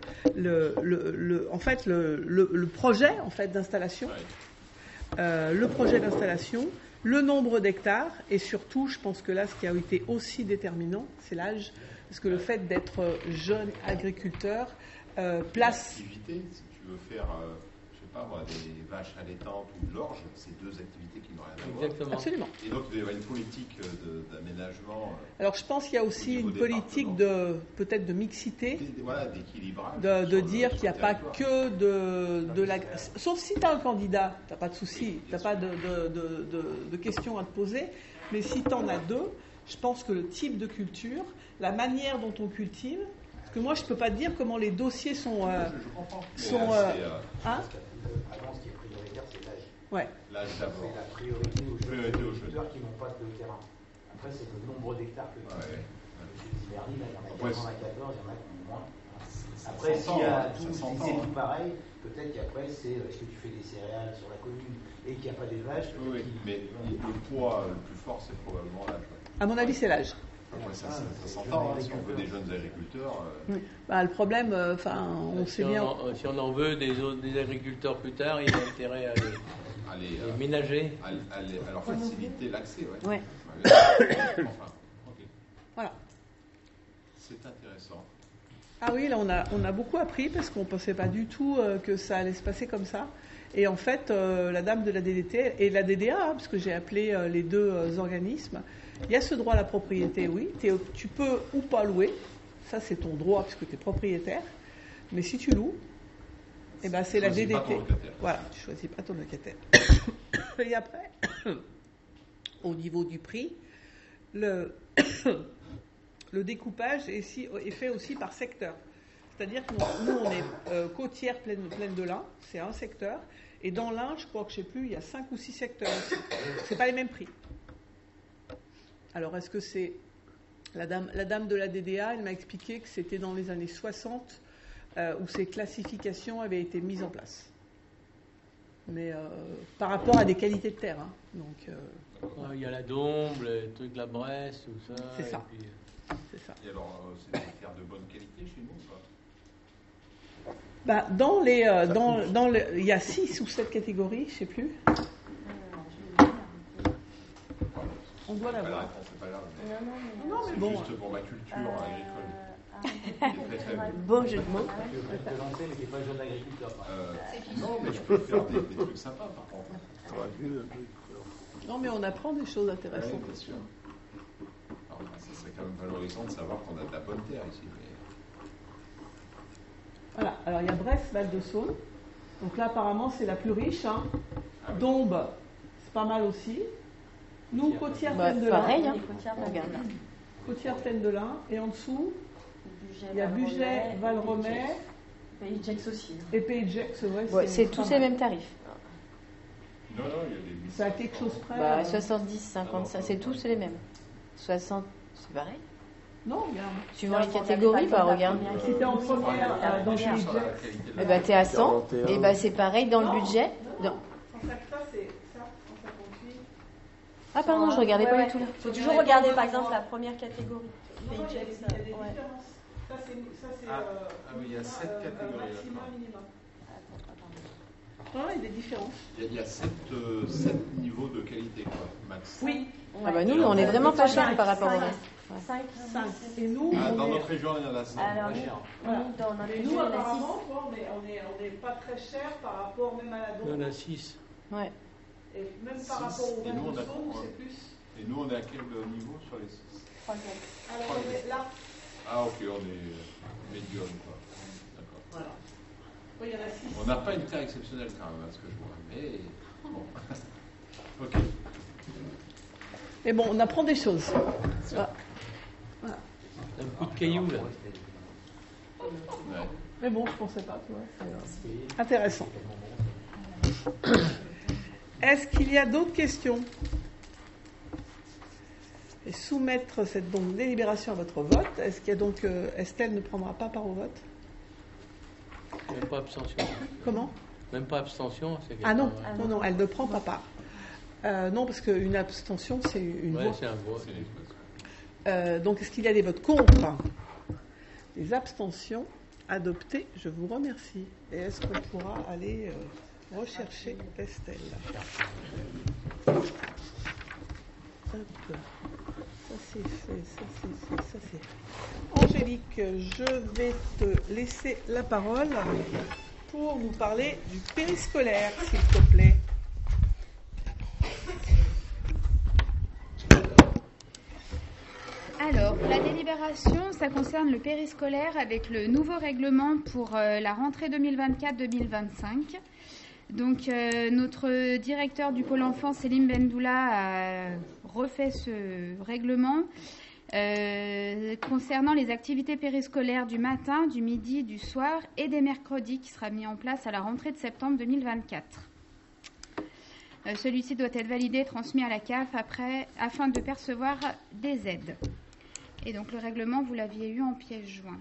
Speaker 1: projet en fait d'installation, le nombre d'hectares et surtout, je pense que là, ce qui a été aussi déterminant, c'est l'âge, parce que le fait d'être jeune agriculteur place.
Speaker 2: Activité, si tu veux faire, des vaches allaitantes ou de l'orge, c'est 2 activités qui n'ont rien à voir.
Speaker 3: Exactement.
Speaker 1: Absolument.
Speaker 2: Et donc, il y a une politique d'aménagement.
Speaker 1: Alors, je pense qu'il y a aussi une politique peut-être de mixité,
Speaker 2: d'équilibrage.
Speaker 1: de dire qu'il n'y a pas que de la. Sauf si tu as un candidat, tu n'as pas de souci, tu n'as pas de questions à te poser, mais si tu en as 2, je pense que le type de culture, la manière dont on cultive, parce que moi, je ne peux pas dire comment les dossiers sont.
Speaker 2: Je comprends.
Speaker 8: Avant, ce qui est prioritaire, c'est l'âge.
Speaker 1: Ouais.
Speaker 2: L'âge d'abord.
Speaker 8: C'est la priorité aux jeunes
Speaker 2: agriculteurs
Speaker 8: agriculteurs qui n'ont pas de terrain. Après, c'est le nombre d'hectares que tu as. Monsieur Ziberni, là, il y en a 94, il y en a qui ont moins. Après, s'il y a tout pareil, peut-être qu'après, c'est est-ce que tu fais des céréales sur la commune et qu'il n'y a pas d'élevage.
Speaker 2: Oui, mais le poids le plus fort, c'est probablement l'âge.
Speaker 1: À mon avis, c'est l'âge.
Speaker 2: Après, ça s'entend, si on veut des jeunes agriculteurs.
Speaker 1: Le problème, on sait bien.
Speaker 3: Si on en veut des agriculteurs plus tard, il y a intérêt à les ménager.
Speaker 2: À leur faciliter l'accès,
Speaker 1: Ouais.
Speaker 2: Enfin, ok.
Speaker 1: Voilà.
Speaker 2: C'est intéressant.
Speaker 1: Ah oui, là, on a beaucoup appris parce qu'on ne pensait pas du tout que ça allait se passer comme ça. Et en fait, la dame de la DDT et la DDA, parce que j'ai appelé les 2 organismes, il y a ce droit à la propriété, oui. Tu peux ou pas louer, ça c'est ton droit puisque tu es propriétaire. Mais si tu loues, c'est la DDT. Voilà, tu ne choisis pas ton locataire. Et après, au niveau du prix, le découpage est fait aussi par secteur. C'est-à-dire que nous, on est côtière pleine de lin, c'est un secteur. Et dans l'Ain, je crois que je ne sais plus, il y a 5 ou 6 secteurs aussi. Ce n'est pas les mêmes prix. Alors, est-ce que c'est... La dame de la DDA, elle m'a expliqué que c'était dans les années 60 où ces classifications avaient été mises en place. Mais par rapport à des qualités de terre. Hein. Donc,
Speaker 3: il y a la Dombe, le truc de la Bresse, tout ça.
Speaker 1: C'est ça.
Speaker 3: Et puis,
Speaker 1: c'est ça.
Speaker 2: Et alors, c'est des terres de bonne qualité chez nous ou pas?
Speaker 1: Il y a 6 ou 7 catégories, je ne sais plus. On doit l'avoir.
Speaker 2: C'est pas grave.
Speaker 6: Non,
Speaker 2: C'est
Speaker 1: bon.
Speaker 2: juste pour ma culture agricole.
Speaker 6: Bon jeu de mots.
Speaker 8: Je peux te présenter, mais tu n'es pas jeune agriculteur.
Speaker 2: Non, mais je peux faire des trucs sympas par contre.
Speaker 1: Non, mais on apprend des choses
Speaker 2: Oui,
Speaker 1: intéressantes.
Speaker 2: bien sûr. Alors, ça serait quand même valorisant de savoir qu'on a de la bonne terre ici. Mais...
Speaker 1: Voilà, alors il y a Brest, Val de Saône. Donc là, apparemment, c'est la plus riche. Hein.
Speaker 2: Ah oui.
Speaker 1: Dombes, c'est pas mal aussi. Nous, Côtière, Plaine de
Speaker 7: pareil,
Speaker 1: l'Ain.
Speaker 7: hein.
Speaker 6: Regarde.
Speaker 1: Côtière, Plaine de l'Ain. Et en dessous, il y a Bugey, Val-Romay.
Speaker 6: Pays de Gex aussi.
Speaker 1: Et Pays de Gex,
Speaker 7: C'est tous les mêmes tarifs.
Speaker 2: Non, il y a des...
Speaker 1: C'est à quelque chose près.
Speaker 7: 70, 55, c'est tous les mêmes. 60, c'est pareil.
Speaker 1: Non, regarde.
Speaker 7: Suivant les catégories, regarde.
Speaker 1: Si t'es en première dans Pays de Gex.
Speaker 7: T'es à 100. Et c'est pareil dans le budget. Non.
Speaker 1: Ça, c'est ça, 158.
Speaker 7: Ah pardon, je regardais pas du tout là.
Speaker 6: Il faut toujours regarder par exemple la première catégorie.
Speaker 1: Non, il y a des différences. Ça, c'est
Speaker 2: oui, il y a 7 catégories.
Speaker 1: maximum, minimum. Il y a des différences.
Speaker 2: Il y a 7 niveaux de qualité, quoi, max.
Speaker 1: Oui.
Speaker 7: Nous, on est vraiment pas cher par rapport au reste.
Speaker 6: 5.
Speaker 1: Et nous,
Speaker 2: Dans notre région, il y en a 5.
Speaker 6: Alors,
Speaker 1: voilà.
Speaker 6: dans notre
Speaker 1: Mais
Speaker 6: région,
Speaker 1: nous,
Speaker 6: il y en a 6.
Speaker 1: apparemment, on n'est pas très cher par rapport même à la
Speaker 3: Il y en
Speaker 1: Dombe.
Speaker 3: a 6.
Speaker 7: Ouais.
Speaker 1: Et même par rapport au
Speaker 2: Et nous,
Speaker 1: Val
Speaker 2: on a
Speaker 1: de Saône,
Speaker 2: quoi,
Speaker 1: c'est plus.
Speaker 2: Et nous, on est à quel niveau sur les 6?
Speaker 6: 3e.
Speaker 1: Alors, on est là.
Speaker 2: Ah, ok, on est médium, quoi. D'accord.
Speaker 1: Voilà. Oui, il y en a 6.
Speaker 2: On n'a pas une terre exceptionnelle, quand même, à ce que je vois. Mais bon. Ok.
Speaker 1: Mais bon, on apprend des choses. Voilà.
Speaker 3: Un coup de caillou, là.
Speaker 2: Ouais.
Speaker 1: Mais bon, je ne pensais pas, tu vois. C'est intéressant. Est-ce qu'il y a d'autres questions? Et soumettre cette délibération à votre vote. Est-ce qu'il y a donc Estelle ne prendra pas part au vote?
Speaker 3: Même pas abstention.
Speaker 1: Comment?
Speaker 3: Même pas abstention. C'est
Speaker 1: Ah non,
Speaker 3: quelqu'un,
Speaker 1: non, elle ne prend pas part. Non, parce qu'une abstention, c'est une
Speaker 3: ouais,
Speaker 1: voix.
Speaker 3: c'est un vote.
Speaker 1: Donc, est-ce qu'il y a des votes contre? Des abstentions adoptées? Je vous remercie. Et est-ce qu'on pourra aller rechercher Estelle? Hop. Ça c'est fait, ça c'est fait, ça c'est fait. Angélique, je vais te laisser la parole pour nous parler du périscolaire, s'il te plaît.
Speaker 9: Alors, la délibération, ça concerne le périscolaire avec le nouveau règlement pour la rentrée 2024-2025. Donc, notre directeur du pôle enfant, Céline Bendoula, a refait ce règlement concernant les activités périscolaires du matin, du midi, du soir et des mercredis qui sera mis en place à la rentrée de septembre 2024. Celui-ci doit être validé et transmis à la CAF afin de percevoir des aides. Et donc le règlement, vous l'aviez eu en pièce jointe.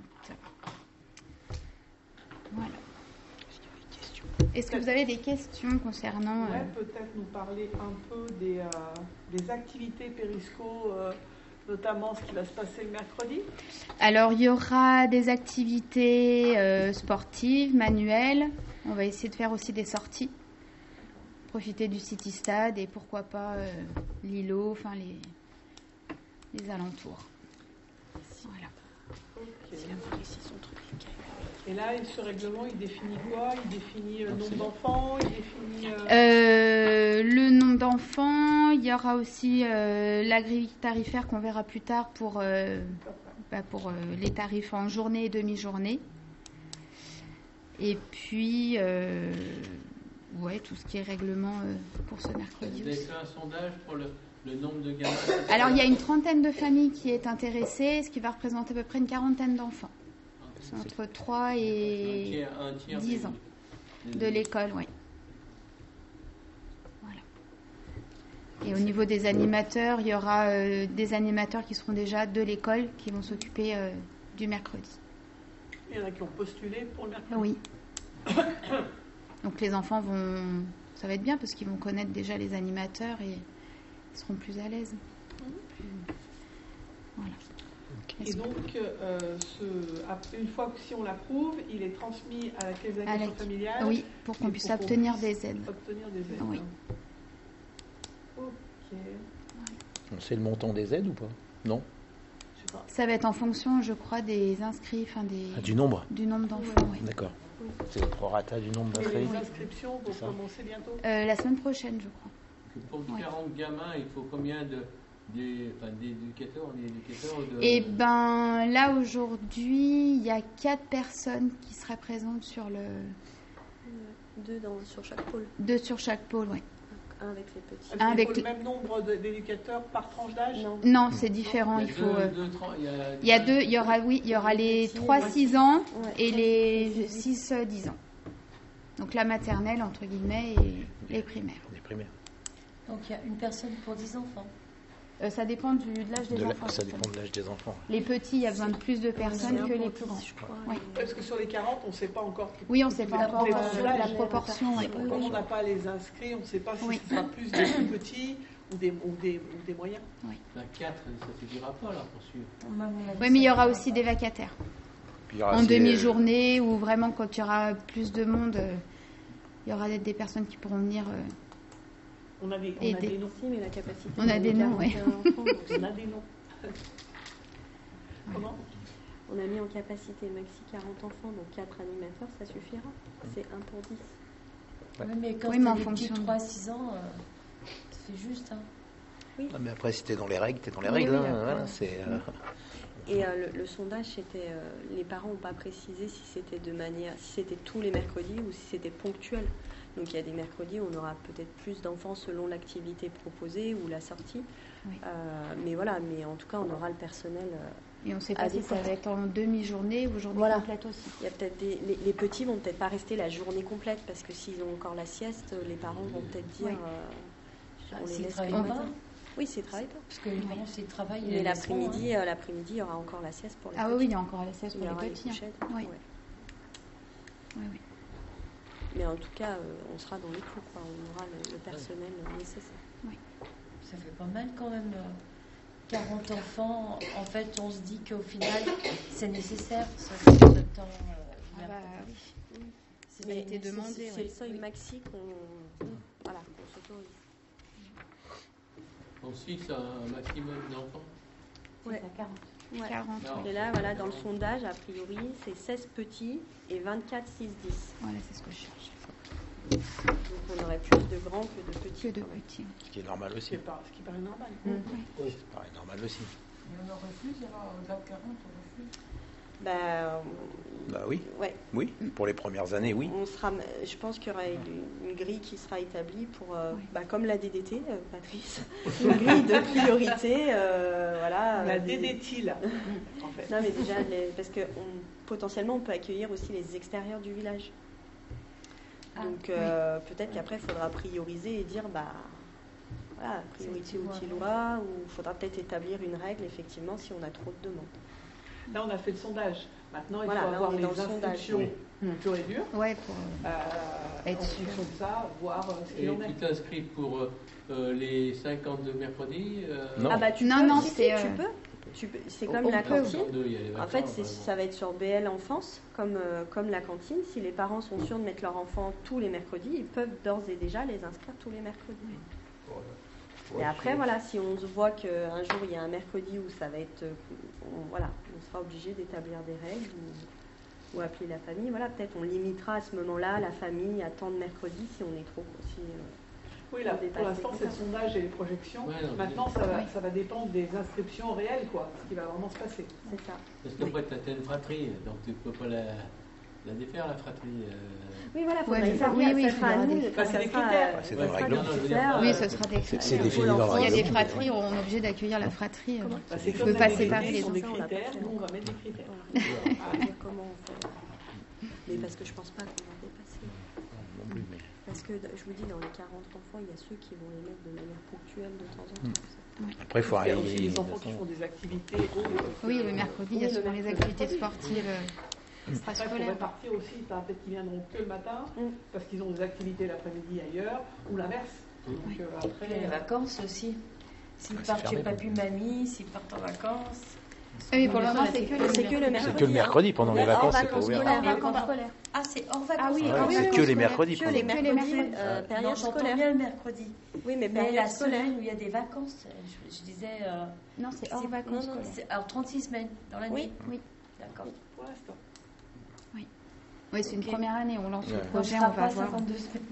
Speaker 9: Voilà. Est-ce que vous avez des questions concernant...
Speaker 1: peut-être nous parler un peu des activités périsco, notamment ce qui va se passer le mercredi.
Speaker 9: Alors, il y aura des activités sportives, manuelles. On va essayer de faire aussi des sorties. Profiter du City Stade et pourquoi pas l'îlot, enfin les alentours. Voilà.
Speaker 1: Okay. Et là, ce règlement, il définit quoi? Il définit le nombre d'enfants, il définit...
Speaker 9: Le nombre d'enfants, il y aura aussi la grille tarifaire qu'on verra plus tard pour les tarifs en journée et demi-journée. Et puis... tout ce qui est règlement pour ce mercredi.
Speaker 3: Vous avez fait un sondage pour le nombre de gamins?
Speaker 9: Alors, il y a une trentaine de familles qui est intéressée, ce qui va représenter à peu près une quarantaine d'enfants. C'est entre 3 et
Speaker 3: un tiers
Speaker 9: 10 ans de l'école, oui. Voilà. Et au niveau des animateurs, il y aura des animateurs qui seront déjà de l'école, qui vont s'occuper du mercredi.
Speaker 1: Il y en a qui ont postulé pour le mercredi?
Speaker 9: Oui. Donc les enfants ça va être bien parce qu'ils vont connaître déjà les animateurs et ils seront plus à l'aise. Voilà. Okay.
Speaker 1: Et donc, une fois que si on l'approuve, il est transmis à la caisse d'allocation familiale.
Speaker 9: Oui, pour qu'on puisse obtenir des aides.
Speaker 1: Obtenir des aides.
Speaker 9: Oui.
Speaker 1: Ok.
Speaker 10: On sait le montant des aides ou pas? Non.
Speaker 1: Je sais pas.
Speaker 9: Ça va être en fonction, je crois, des inscrits,
Speaker 10: du nombre.
Speaker 9: Du nombre d'enfants, oui.
Speaker 10: D'accord. C'est le prorata du nombre
Speaker 1: Et
Speaker 10: d'inscrits.
Speaker 1: les inscriptions vont commencer bientôt.
Speaker 9: La semaine prochaine, je crois.
Speaker 3: Pour 40 gamins, il faut combien d'éducateurs
Speaker 9: Eh ben là aujourd'hui, il y a 4 personnes qui seraient présentes sur le.
Speaker 6: 2 sur chaque pôle.
Speaker 9: 2 sur chaque pôle, oui.
Speaker 6: Un avec les petits.
Speaker 1: Il faut le même nombre d'éducateurs par tranche d'âge?
Speaker 9: Non, c'est différent. Il faut. Il y aura les 3-6 ans et les 6-10 ans. Donc la maternelle entre guillemets et les primaires.
Speaker 10: Les primaires.
Speaker 4: Donc il y a une personne pour 10 enfants.
Speaker 9: Ça dépend de l'âge des enfants.
Speaker 10: Ça dépend de l'âge des enfants.
Speaker 9: Les petits, il y a besoin de plus de personnes que les plus grands.
Speaker 1: Oui. Parce que sur les 40, on ne sait pas encore.
Speaker 9: Oui, on ne sait pas encore la proportion.
Speaker 1: Comme on n'a pas les inscrits, on ne sait pas si ce sera plus des plus petits ou des moyens.
Speaker 9: Oui.
Speaker 3: La 4, ça ne suffira pas là pour suivre.
Speaker 9: Oui, mais il y aura aussi des vacataires. En demi-journée ou vraiment quand il y aura plus de monde, il y aura des personnes qui pourront venir.
Speaker 1: On a des noms.
Speaker 6: Mais la capacité.
Speaker 9: On a des noms, oui.
Speaker 1: On a des noms. Comment?
Speaker 6: On a mis en capacité maxi 40 enfants, donc 4 animateurs, ça suffira. C'est 1 pour 10.
Speaker 4: Ouais. Oui, mais quand
Speaker 9: oui, mais en
Speaker 4: des
Speaker 9: fonction
Speaker 4: petits 3-6 ans, c'est juste. Hein.
Speaker 6: Oui.
Speaker 10: Non, mais après, si t'es dans les règles, t'es dans les règles.
Speaker 9: Oui,
Speaker 10: voilà, c'est.
Speaker 6: Et le sondage, c'était, les parents n'ont pas précisé si c'était si c'était tous les mercredis ou si c'était ponctuel. Donc il y a des mercredis où on aura peut-être plus d'enfants selon l'activité proposée ou la sortie.
Speaker 9: Oui.
Speaker 6: Mais voilà, mais en tout cas, on aura le personnel.
Speaker 9: Et on ne sait pas si ça va être en demi-journée ou journée complète aussi.
Speaker 6: Il y a peut-être les petits vont peut-être pas rester la journée complète parce que s'ils ont encore la sieste, les parents vont peut-être dire on les laisse le matin. Oui, s'ils travaillent pas.
Speaker 4: Parce que les parents, s'ils travaillent,
Speaker 6: mais l'après-midi, il y aura encore la sieste pour les petits.
Speaker 9: Ah oui, il y a encore la sieste pour les petits.
Speaker 6: Oui. Mais en tout cas, on sera dans les clous, quoi. On aura le personnel nécessaire.
Speaker 9: Oui.
Speaker 4: Ça fait pas mal quand même. 40 enfants, en fait, on se dit qu'au final, c'est nécessaire, ce temps.
Speaker 9: Oui. Ça a été demandé.
Speaker 6: C'est le seuil maxi qu'on s'autorise.
Speaker 3: On fixe un maximum d'enfants?
Speaker 6: Oui,
Speaker 4: à 40.
Speaker 6: Ouais.
Speaker 9: 40.
Speaker 6: Et là, dans le sondage, a priori, c'est 16 petits et 24 6-10.
Speaker 9: Voilà, c'est ce que je cherche.
Speaker 6: Donc on aurait plus de grands que de petits.
Speaker 10: Ce qui est normal aussi.
Speaker 1: Ce qui paraît normal.
Speaker 10: Oui, ça paraît normal aussi.
Speaker 5: Et on en refuse, alors au-delà de 40, on refuse.
Speaker 10: Bah oui.
Speaker 6: Ouais.
Speaker 10: Oui, pour les premières années, oui.
Speaker 6: Je pense qu'il y aura une grille qui sera établie pour, comme la DDT, Patrice, une grille de priorité.
Speaker 1: La DDT, là, en fait.
Speaker 6: Non, mais déjà, parce que potentiellement, on peut accueillir aussi les extérieurs du village. Donc, peut-être qu'après, il faudra prioriser et dire, priorité au Tillois, ou il faudra peut-être établir une règle, effectivement, si on a trop de demandes.
Speaker 1: Là, on a fait le sondage. Maintenant, il faut avoir les inscriptions pures et dures.
Speaker 9: Ouais, pour
Speaker 1: être en fonction de ça, voir ce qu'il en est.
Speaker 3: Et tu t'inscris pour les 52 mercredis
Speaker 10: Non.
Speaker 6: Ah bah tu peux. C'est comme la cantine. En fait, ça va être sur BL Enfance, comme la cantine. Si les parents sont sûrs de mettre leur enfant tous les mercredis, ils peuvent d'ores et déjà les inscrire tous les mercredis. Et après, si on se voit qu'un jour il y a un mercredi où ça va être, on sera obligé d'établir des règles ou appeler la famille. Voilà, peut-être on limitera à ce moment-là la famille à tant de mercredis si on est trop.
Speaker 1: Oui, là, pour l'instant, c'est le sondage et les projections. Ouais, maintenant, ça va dépendre des inscriptions réelles, ce qui va vraiment se passer.
Speaker 6: C'est ça.
Speaker 3: Parce qu'après, tu as une fratrie, donc tu ne peux pas la défaire, la fratrie.
Speaker 6: Oui, voilà, il faudra ça sera à nous.
Speaker 1: C'est des critères.
Speaker 10: C'est des règles.
Speaker 9: Oui, ce sera des critères.
Speaker 10: C'est défini dans la
Speaker 9: Il y a des fratries, on est obligé d'accueillir la fratrie.
Speaker 1: C'est comme
Speaker 9: pas séparer les
Speaker 1: des critères, nous, on va mettre des critères.
Speaker 6: Comment on fait? Mais parce que je ne pense pas qu'on va dépasser.
Speaker 10: Non plus, mais...
Speaker 6: Parce que je vous dis, dans les 40 enfants, il y a ceux qui vont les mettre de manière ponctuelle de temps en temps.
Speaker 10: Après, il faut
Speaker 1: arriver. Il y a aussi des enfants qui font des activités.
Speaker 9: Oui, le mercredi, il y a souvent les activités sportives.
Speaker 1: Après, il faut répartir aussi, peut-être qu'ils viendront que le matin, parce qu'ils ont des activités l'après-midi ailleurs, ou l'inverse.
Speaker 4: Donc, après, les vacances aussi. S'ils partent chez papy, mamie, s'ils partent en vacances.
Speaker 9: Oui, pour le moment, c'est que le mercredi.
Speaker 10: C'est que le mercredi, pendant les vacances, c'est pas ouvert.
Speaker 4: Ah, c'est hors vacances.
Speaker 9: Ah oui,
Speaker 10: C'est que les mercredis.
Speaker 6: Que les mercredis, période
Speaker 4: J'entends
Speaker 6: scolaire.
Speaker 4: bien le mercredi.
Speaker 6: Oui, mais
Speaker 4: Mais la
Speaker 6: période scolaire.
Speaker 4: semaine où il y a des vacances, je disais.
Speaker 9: Non, c'est hors vacances.
Speaker 4: Alors 36 semaines dans l'année.
Speaker 9: Oui.
Speaker 4: D'accord.
Speaker 1: Pour l'instant.
Speaker 9: Oui, c'est une première année. On lance le
Speaker 4: On
Speaker 9: projet,
Speaker 4: sera
Speaker 9: on va
Speaker 4: pas
Speaker 9: voir.
Speaker 4: 52 semaines.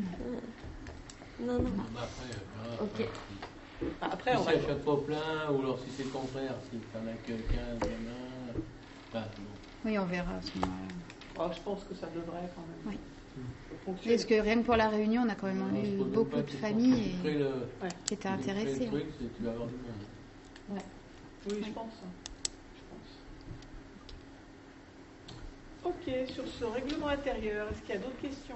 Speaker 6: Non.
Speaker 4: Ok.
Speaker 1: Après, on
Speaker 3: si
Speaker 1: va.
Speaker 3: c'est à chaque fois plein, ou alors si c'est le contraire, si t'en as que 15 gamins. Bon.
Speaker 9: Oui, on verra à ce moment-là.
Speaker 1: Oh, je pense que ça devrait quand même.
Speaker 9: Oui.
Speaker 1: Fonctionner.
Speaker 9: Parce que rien que pour la réunion, on a quand même
Speaker 3: Non,
Speaker 9: eu
Speaker 3: je pose
Speaker 9: beaucoup
Speaker 3: pas
Speaker 9: de
Speaker 3: question.
Speaker 9: familles
Speaker 3: Tu crées le-
Speaker 9: qui étaient
Speaker 3: tu crées
Speaker 9: intéressées.
Speaker 3: le truc, tu vas avoir du monde.
Speaker 1: Oui, je pense. Ok, sur ce règlement intérieur, est-ce qu'il y a d'autres questions?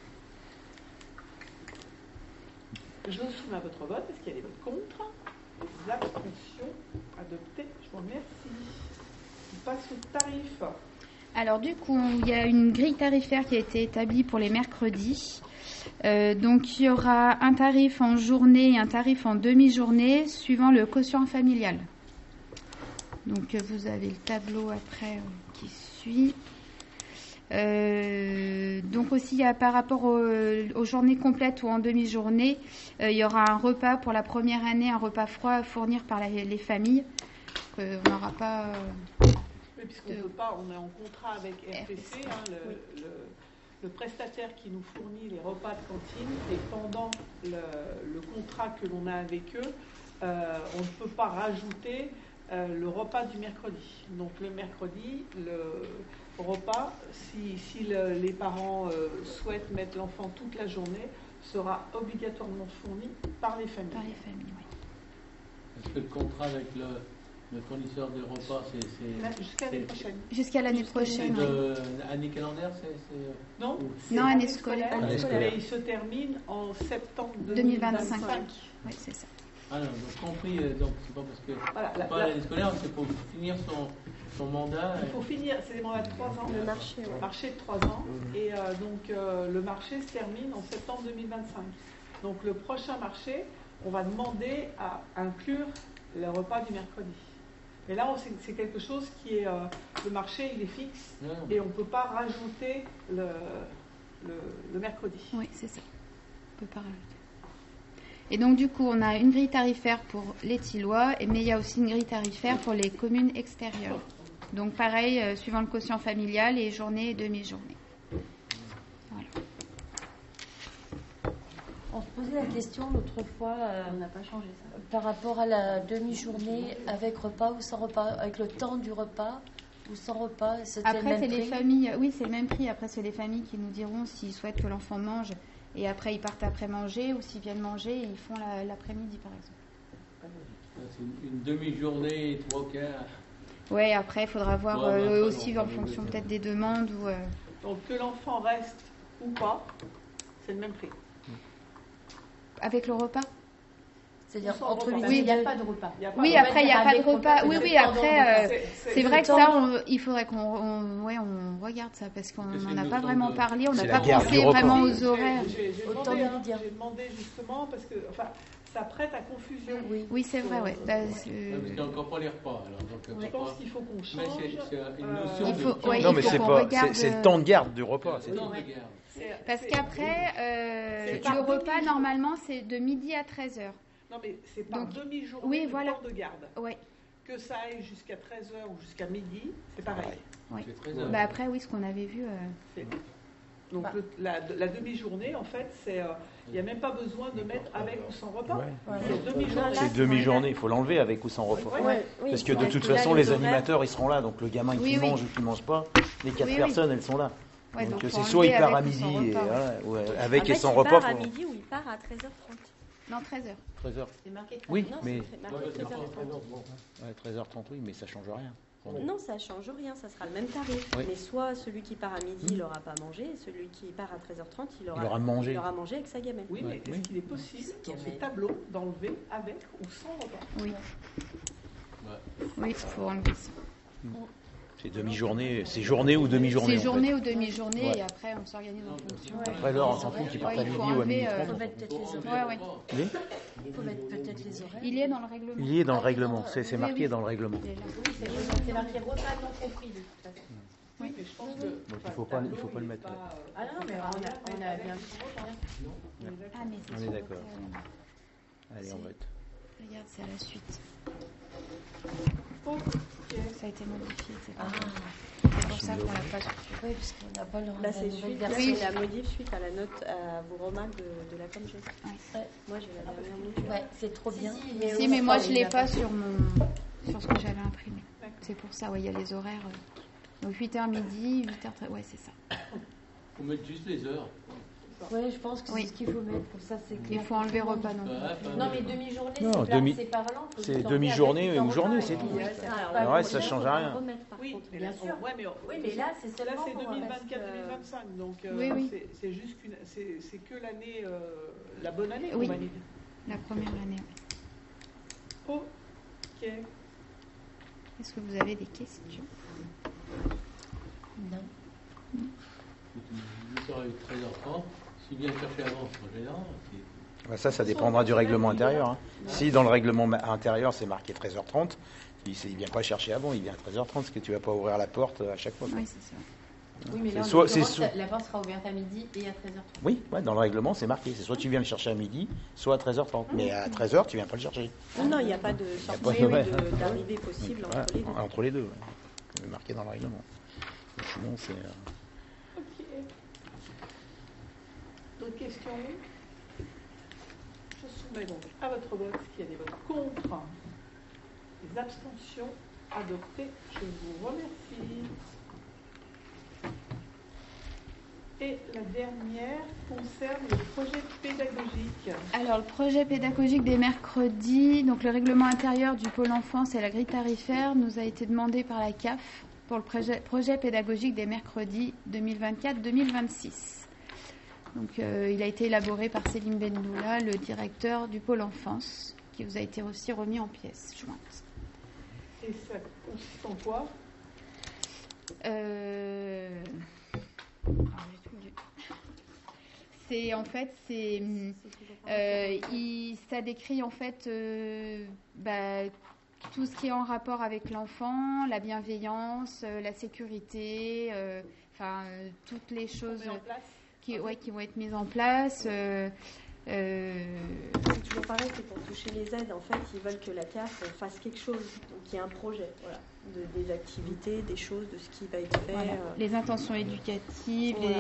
Speaker 1: Je soumets à votre vote. Est-ce qu'il y a des votes contre? Des abstentions? Adopté. Je vous remercie. On passe au tarif.
Speaker 9: Alors du coup, il y a une grille tarifaire qui a été établie pour les mercredis. Donc il y aura un tarif en journée et un tarif en demi-journée suivant le quotient familial. Donc vous avez le tableau après qui suit. Donc aussi il y a, par rapport aux journées complètes ou en demi-journée, il y aura un repas pour la première année, un repas froid à fournir par les familles. On n'aura pas...
Speaker 1: Oui, puisqu'on ne peut pas, on est en contrat avec RPC, le prestataire qui nous fournit les repas de cantine, et pendant le contrat que l'on a avec eux, on ne peut pas rajouter le repas du mercredi. Donc le mercredi, le repas, si les parents souhaitent mettre l'enfant toute la journée, sera obligatoirement fourni par les familles.
Speaker 9: Par les familles, oui.
Speaker 3: Est-ce que le contrat avec le fournisseur de repas,
Speaker 1: Jusqu'à l'année prochaine.
Speaker 9: Jusqu'à l'année prochaine.
Speaker 3: C'est année calendaire,
Speaker 1: Non,
Speaker 9: non, année scolaire.
Speaker 1: Et il se termine en septembre
Speaker 9: 2025. Oui, c'est ça.
Speaker 3: Ah non, donc compris, donc c'est pas parce que
Speaker 1: Voilà,
Speaker 3: c'est pas l'année scolaire, c'est pour finir son mandat.
Speaker 1: Il faut finir, c'est des mandats de 3 ans.
Speaker 6: Le marché, ouais.
Speaker 1: Marché de 3 ans. Et donc le marché se termine en septembre 2025. Donc le prochain marché, on va demander à inclure le repas du mercredi. Mais là, c'est quelque chose qui est... le marché, il est fixe et on ne peut pas rajouter le mercredi.
Speaker 9: Oui, c'est ça. On ne peut pas rajouter. Et donc, du coup, on a une grille tarifaire pour les Thillois, mais il y a aussi une grille tarifaire pour les communes extérieures. Donc, pareil, suivant le quotient familial, et journée et demi-journée. Voilà.
Speaker 4: On se posait la question l'autre fois,
Speaker 6: On n'a pas changé ça.
Speaker 4: par rapport à la demi-journée avec repas ou sans repas, avec le temps du repas ou sans repas. C'était le
Speaker 9: Après,
Speaker 4: même
Speaker 9: c'est les
Speaker 4: prix.
Speaker 9: familles. Oui, c'est le même prix. Après, c'est les familles qui nous diront s'ils souhaitent que l'enfant mange. Et après, ils partent après manger, ou s'ils viennent manger, ils font l'après-midi, par exemple.
Speaker 3: C'est une demi-journée et 3 quarts.
Speaker 9: Oui, après, il faudra voir aussi en fonction peut-être des demandes.
Speaker 1: Donc que l'enfant reste ou pas, c'est le même prix.
Speaker 9: Avec le repas?
Speaker 4: C'est-à-dire
Speaker 1: Sans
Speaker 4: entre
Speaker 1: repas.
Speaker 4: midi
Speaker 5: Il
Speaker 4: et
Speaker 5: n'y a
Speaker 4: deux.
Speaker 5: pas de repas.
Speaker 9: Oui, après, il n'y a pas de repas. Oui, oui, après, c'est vrai que ça,
Speaker 4: pendant.
Speaker 9: il faudrait qu'on regarde ça, parce qu'on
Speaker 3: C'est
Speaker 9: n'en
Speaker 3: une
Speaker 9: a pas
Speaker 3: notion
Speaker 9: vraiment
Speaker 3: de-
Speaker 9: parlé, on n'a
Speaker 10: C'est
Speaker 9: pas
Speaker 10: la garde
Speaker 9: pensé
Speaker 10: du repas.
Speaker 9: vraiment aux horaires.
Speaker 4: Autant de midi.
Speaker 1: J'ai demandé justement parce que ça prête à confusion.
Speaker 9: Oui, c'est vrai, ouais. Bah,
Speaker 3: Parce qu'il n'y a encore pas les repas. Alors, donc,
Speaker 1: Je pense qu'il faut qu'on change.
Speaker 3: mais c'est une notion
Speaker 9: il faut-
Speaker 3: de
Speaker 9: ouais,
Speaker 10: Non,
Speaker 9: il
Speaker 10: mais
Speaker 9: faut
Speaker 10: c'est
Speaker 9: qu'on
Speaker 10: pas.
Speaker 9: regarde,
Speaker 10: C'est le temps de garde du repas.
Speaker 3: C'est le temps de garde.
Speaker 9: Parce qu'après,
Speaker 1: c'est par
Speaker 9: le repas,
Speaker 1: demi-journée.
Speaker 9: normalement, c'est de midi à 13h.
Speaker 1: Non, mais c'est par
Speaker 9: Donc,
Speaker 1: demi-journée
Speaker 9: oui,
Speaker 1: le
Speaker 9: voilà.
Speaker 1: temps de garde.
Speaker 9: Ouais.
Speaker 1: Que ça aille jusqu'à 13h ou jusqu'à midi, c'est pareil.
Speaker 9: Ouais.
Speaker 3: C'est très
Speaker 9: Bah après, oui, ce qu'on avait vu.
Speaker 1: Donc la demi-journée, en fait, il n'y a même pas besoin de mettre avec ou sans repas.
Speaker 10: Ouais.
Speaker 1: C'est demi-journée.
Speaker 10: C'est demi-journée, il faut l'enlever avec ou sans repas.
Speaker 6: Oui,
Speaker 10: Parce que de
Speaker 6: là,
Speaker 10: toute
Speaker 6: là,
Speaker 10: façon,
Speaker 6: les
Speaker 10: les
Speaker 6: horaires-
Speaker 10: animateurs, ils seront là. Donc le gamin
Speaker 9: Oui,
Speaker 10: qui
Speaker 9: oui.
Speaker 10: mange ou qui ne mange pas, les 4
Speaker 9: Oui, oui.
Speaker 10: personnes, elles sont là.
Speaker 9: Ouais,
Speaker 10: donc
Speaker 9: donc,
Speaker 10: c'est
Speaker 9: faut
Speaker 10: soit il
Speaker 9: enlever
Speaker 10: part à
Speaker 9: avec ou sans
Speaker 10: midi, et,
Speaker 9: repas.
Speaker 10: voilà, ou avec
Speaker 6: En
Speaker 10: et
Speaker 6: fait,
Speaker 10: sans
Speaker 6: il
Speaker 10: repas.
Speaker 6: part à
Speaker 10: faut-
Speaker 6: midi ou il part à 13h30.
Speaker 9: Non, 13h.
Speaker 10: 13h.
Speaker 5: C'est marqué.
Speaker 10: Oui,
Speaker 6: Non,
Speaker 10: mais
Speaker 6: c'est marqué 13h30.
Speaker 10: ouais, 13h30, oui, mais ça change rien.
Speaker 6: Non, ça change rien, ça sera le même tarif.
Speaker 10: Oui.
Speaker 6: Mais soit celui qui part à midi, il n'aura pas mangé, et celui qui part à 13h30, il
Speaker 10: Il aura mangé.
Speaker 6: il aura mangé avec sa gamelle.
Speaker 1: Oui, mais
Speaker 10: Ouais.
Speaker 1: est-ce qu'il est possible dans ce tableau d'enlever avec ou sans repas?
Speaker 9: Oui.
Speaker 3: Ouais.
Speaker 9: Oui, il faut enlever ça.
Speaker 10: C'est demi-journée, c'est journée ou demi-journée.
Speaker 9: C'est journée
Speaker 10: en
Speaker 9: ou demi-journée,
Speaker 10: Ouais.
Speaker 9: et après on s'organise en fonction.
Speaker 10: Après l'heure, on s'en fout qu'il parte à
Speaker 9: il
Speaker 10: midi
Speaker 9: faut
Speaker 10: ou à
Speaker 9: enlever,
Speaker 10: midi 30.
Speaker 4: Il faut mettre peut-être les horaires.
Speaker 9: Ouais.
Speaker 10: Oui,
Speaker 4: Il faut mettre peut-être les horaires.
Speaker 9: Il y est dans le règlement.
Speaker 10: il y est dans le règlement, c'est
Speaker 9: Oui,
Speaker 10: marqué
Speaker 9: oui.
Speaker 10: dans le règlement.
Speaker 9: Il est là.
Speaker 6: C'est marqué repas non compris de toute façon.
Speaker 1: Oui, mais je pense que.
Speaker 10: Donc il faut pas le mettre. Ouais.
Speaker 6: Ah non, mais on a bien.
Speaker 9: Ah, mais c'est
Speaker 10: On est
Speaker 9: sur
Speaker 10: d'accord.
Speaker 9: votre,
Speaker 10: Allez, on vote.
Speaker 9: Regarde, c'est la suite.
Speaker 1: Ok.
Speaker 9: Ça a été modifié, c'est pas
Speaker 4: Ah,
Speaker 9: grave. C'est pour ça qu'on l'a pas sorti.
Speaker 4: oui, parce qu'on n'a pas le
Speaker 6: Là, c'est
Speaker 4: la nouvelle
Speaker 6: suite,
Speaker 4: version.
Speaker 9: Oui.
Speaker 6: c'est la modif suite à la note, à vos remarques de la COMG.
Speaker 9: Ouais.
Speaker 6: Moi, j'ai la dernière mouture.
Speaker 4: Ouais, c'est trop bien.
Speaker 9: Si, mais moi je l'ai pas sur ce que j'avais imprimé. C'est pour ça, ouais, il y a les horaires. Donc 8h midi, 8h. Ouais, c'est ça.
Speaker 3: Faut mettre juste les heures.
Speaker 4: Ouais, je pense que
Speaker 9: Oui.
Speaker 4: c'est ce qu'il faut mettre. Comme ça, c'est clair.
Speaker 9: Il faut enlever repas non.
Speaker 6: Non, mais demi-journée,
Speaker 10: Non,
Speaker 6: c'est parlant. Faut
Speaker 10: c'est
Speaker 6: juste
Speaker 10: demi-journée
Speaker 6: enlever
Speaker 10: ou
Speaker 6: avec
Speaker 10: journée,
Speaker 6: les
Speaker 10: c'est
Speaker 6: repas,
Speaker 10: tout.
Speaker 6: et puis,
Speaker 4: Ah,
Speaker 10: Le reste, ça change rien.
Speaker 4: Remettre, par
Speaker 1: Oui,
Speaker 4: contre.
Speaker 1: mais
Speaker 6: bien
Speaker 1: là,
Speaker 6: sûr.
Speaker 1: ouais, mais,
Speaker 6: Oui, mais là, c'est
Speaker 1: là,
Speaker 6: seulement
Speaker 1: c'est
Speaker 6: pour
Speaker 1: 2024-2025, donc
Speaker 9: Oui.
Speaker 1: c'est juste c'est que l'année, la bonne année
Speaker 9: Oui.
Speaker 1: qu'on valide.
Speaker 9: La première année. Ouais.
Speaker 1: Ok.
Speaker 9: Est-ce que vous avez des questions?
Speaker 4: Non.
Speaker 3: 8h et 13h30. Si bien chercher avant, c'est pas gênant.
Speaker 10: Ça dépendra du règlement intérieur. Hein. Si dans le règlement intérieur c'est marqué 13h30, il ne vient pas chercher avant, il vient à 13h30, parce que tu ne vas pas ouvrir la porte à chaque fois.
Speaker 9: Oui, c'est ça.
Speaker 6: Oui, mais là,
Speaker 5: la porte sera ouverte à midi et à 13h30.
Speaker 10: Oui, ouais, dans le règlement c'est marqué. C'est soit tu viens le chercher à midi, soit à 13h30. Mais à 13h, tu ne viens pas le chercher.
Speaker 6: Non, il n'y a pas de sortie
Speaker 10: pas de-
Speaker 6: d'arrivée possible
Speaker 10: Voilà,
Speaker 6: entre les deux.
Speaker 10: entre les deux. Ouais. C'est marqué dans le règlement. Sinon, c'est.
Speaker 1: Ok. D'autres questions? Je soumets donc à votre vote s'il y a des votes contre, des abstentions adoptées. Je vous remercie. Et la dernière concerne le projet pédagogique.
Speaker 9: Alors, le projet pédagogique des mercredis, donc le règlement intérieur du pôle enfance et la grille tarifaire nous a été demandé par la CAF pour le projet pédagogique des mercredis 2024-2026. Donc, il a été élaboré par Céline Bendoula, le directeur du pôle enfance, qui vous a été aussi remis en pièces jointes.
Speaker 1: Et ça consiste en quoi?
Speaker 9: C'est en fait, ça décrit en fait tout ce qui est en rapport avec l'enfant, la bienveillance, la sécurité, toutes les choses qui vont être mises en place.
Speaker 6: C'est toujours pareil, c'est pour toucher les aides. En fait, ils veulent que la CAF fasse quelque chose, donc il y a un projet, voilà, des activités, des choses, de ce qui va être fait.
Speaker 9: Voilà. Les intentions éducatives,
Speaker 6: voilà.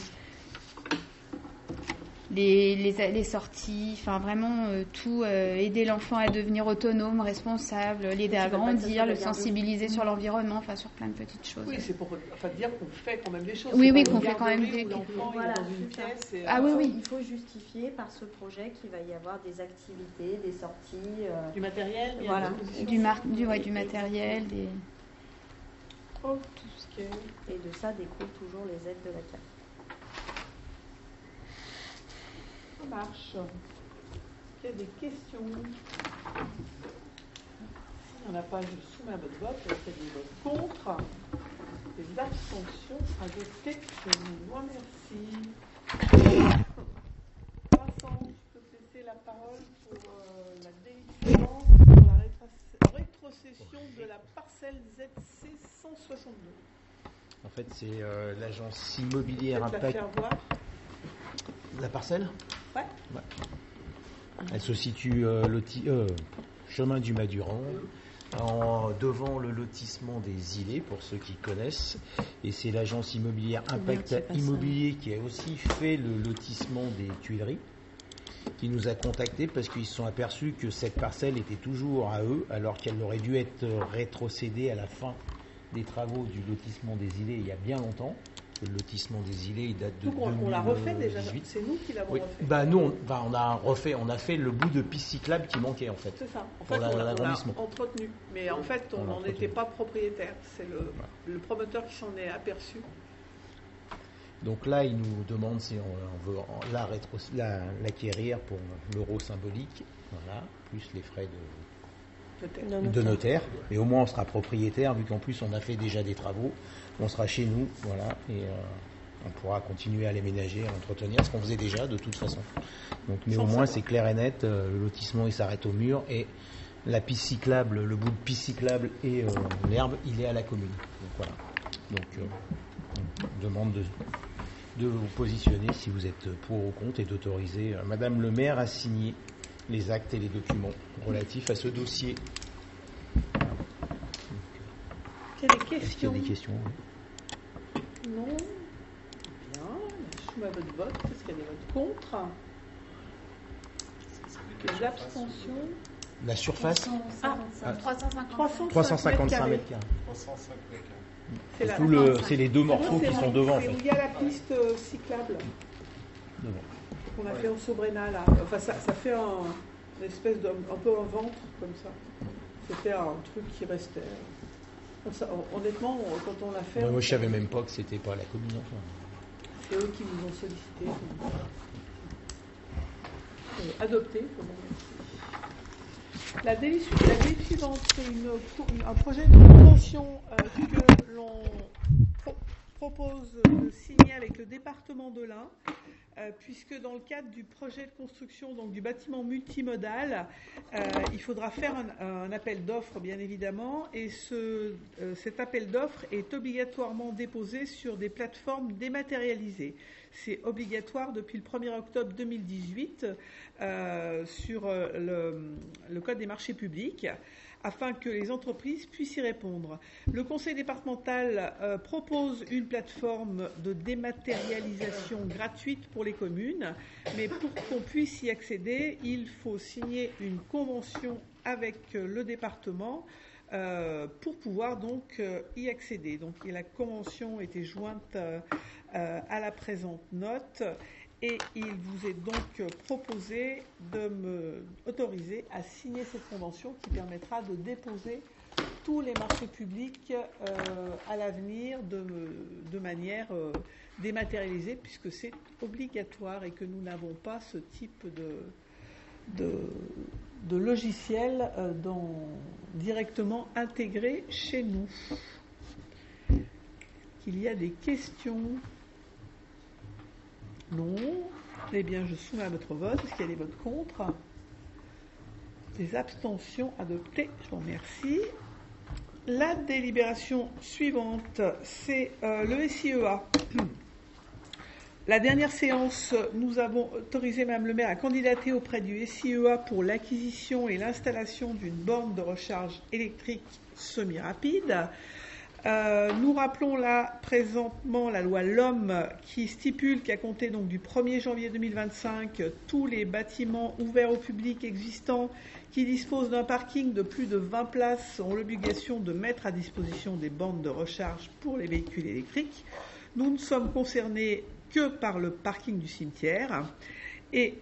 Speaker 9: les sorties, enfin vraiment tout, aider l'enfant à devenir autonome, responsable, l'aider à grandir, le sensibiliser sur l'environnement, enfin sur plein de petites choses.
Speaker 1: Oui, c'est pour dire qu'on fait quand même des choses.
Speaker 9: Oui,
Speaker 1: c'est
Speaker 9: qu'on
Speaker 1: pas
Speaker 9: fait
Speaker 1: une
Speaker 9: quand même
Speaker 1: garderie
Speaker 9: des...
Speaker 1: où l'enfant
Speaker 6: Voilà,
Speaker 1: est dans une
Speaker 6: c'est ça.
Speaker 1: pièce. Et,
Speaker 9: oui.
Speaker 6: Il faut justifier par ce projet qu'il va y avoir des activités, des sorties.
Speaker 1: Du matériel,
Speaker 6: voilà.
Speaker 9: du matériel, des...
Speaker 1: Oh, tout ce qui est...
Speaker 6: Et de ça découlent toujours les aides de la CAF.
Speaker 1: Ça marche. Est-ce qu'il y a des questions? S'il n'y en a pas, je soumets à votre vote. Est-ce qu'il y a des votes contre? Des abstentions adoptées. Je vous remercie. Vincent, je peux te laisser la parole pour la délivrance pour la rétrocession de la parcelle ZC 162.
Speaker 10: En fait, c'est l'agence immobilière
Speaker 1: Peut-être la
Speaker 10: Impact.
Speaker 1: faire voir.
Speaker 10: La parcelle?
Speaker 1: Ouais.
Speaker 10: Elle se situe chemin du Maduran, devant le lotissement des Îlets, pour ceux qui connaissent. Et c'est l'agence immobilière Impact Immobilier qui a aussi fait le lotissement des Tuileries, qui nous a contactés parce qu'ils se sont aperçus que cette parcelle était toujours à eux, alors qu'elle aurait dû être rétrocédée à la fin des travaux du lotissement des Îlets il y a bien longtemps. Le lotissement des Îlets, il date de 2018.
Speaker 1: On l'a refait déjà, c'est nous qui l'avons refait.
Speaker 10: On a fait le bout de piste cyclable qui manquait en fait.
Speaker 1: C'est ça. En fait, on l'a entretenu. Mais en fait, on n'en était pas propriétaire. C'est le promoteur qui s'en est aperçu.
Speaker 10: Donc là, il nous demande si on veut l'acquérir pour l'euro symbolique, voilà, plus les frais de notaire, mais au moins on sera propriétaire, vu qu'en plus on a fait déjà des travaux, on sera chez nous, voilà, et on pourra continuer à l'aménager, à l'entretenir, ce qu'on faisait déjà de toute façon. Donc, mais au moins c'est clair et net, le lotissement il s'arrête au mur, et la piste cyclable, le bout de piste cyclable et l'herbe, il est à la commune. Donc voilà. Donc on demande de vous positionner si vous êtes pour ou contre et d'autoriser Madame le maire à signer les actes et les documents relatifs à ce dossier.
Speaker 1: Quelle est question?
Speaker 10: Est-ce qu'il y a des questions?
Speaker 1: Non. Bien. Je soumets à votre vote. Est-ce qu'il y a des votes contre? Les abstentions?
Speaker 10: La surface?
Speaker 9: 355
Speaker 10: mètres carrés.
Speaker 1: C'est
Speaker 10: c'est les deux morceaux qui sont devant. En fait.
Speaker 1: Il y a la piste cyclable qu'on a fait au Sobrena là. Enfin, ça fait une espèce un peu un ventre comme ça. C'était un truc qui restait. Ça, honnêtement, quand on l'a fait.
Speaker 10: Moi, je savais même pas que c'était pas la commune. Enfin.
Speaker 1: C'est eux qui nous ont sollicité. Adopté, comme on dit. La délai suivante, c'est un projet de convention que l'on propose de signer avec le département de l'Ain, puisque dans le cadre du projet de construction donc du bâtiment multimodal, il faudra faire un appel d'offres, bien évidemment, et cet appel d'offres est obligatoirement déposé sur des plateformes dématérialisées. C'est obligatoire depuis le 1er octobre 2018 sur le Code des marchés publics, afin que les entreprises puissent y répondre. Le conseil départemental propose une plateforme de dématérialisation gratuite pour les communes, mais pour qu'on puisse y accéder, il faut signer une convention avec le département pour pouvoir donc y accéder. Donc la convention était jointe à la présente note. Et il vous est donc proposé de me autoriser à signer cette convention qui permettra de déposer tous les marchés publics à l'avenir de manière dématérialisée, puisque c'est obligatoire et que nous n'avons pas ce type de logiciel directement intégré chez nous. Qu'il y a des questions? Non. Eh bien, je soumets à votre vote. Est-ce qu'il y a des votes contre? Des abstentions adoptées. Je vous remercie. La délibération suivante, c'est le SIEA. La dernière séance, nous avons autorisé Mme le maire à candidater auprès du SIEA pour l'acquisition et l'installation d'une borne de recharge électrique semi-rapide. Nous rappelons là présentement la loi LOM qui stipule qu'à compter donc du 1er janvier 2025, tous les bâtiments ouverts au public existants qui disposent d'un parking de plus de 20 places ont l'obligation de mettre à disposition des bornes de recharge pour les véhicules électriques. Nous ne sommes concernés que par le parking du cimetière et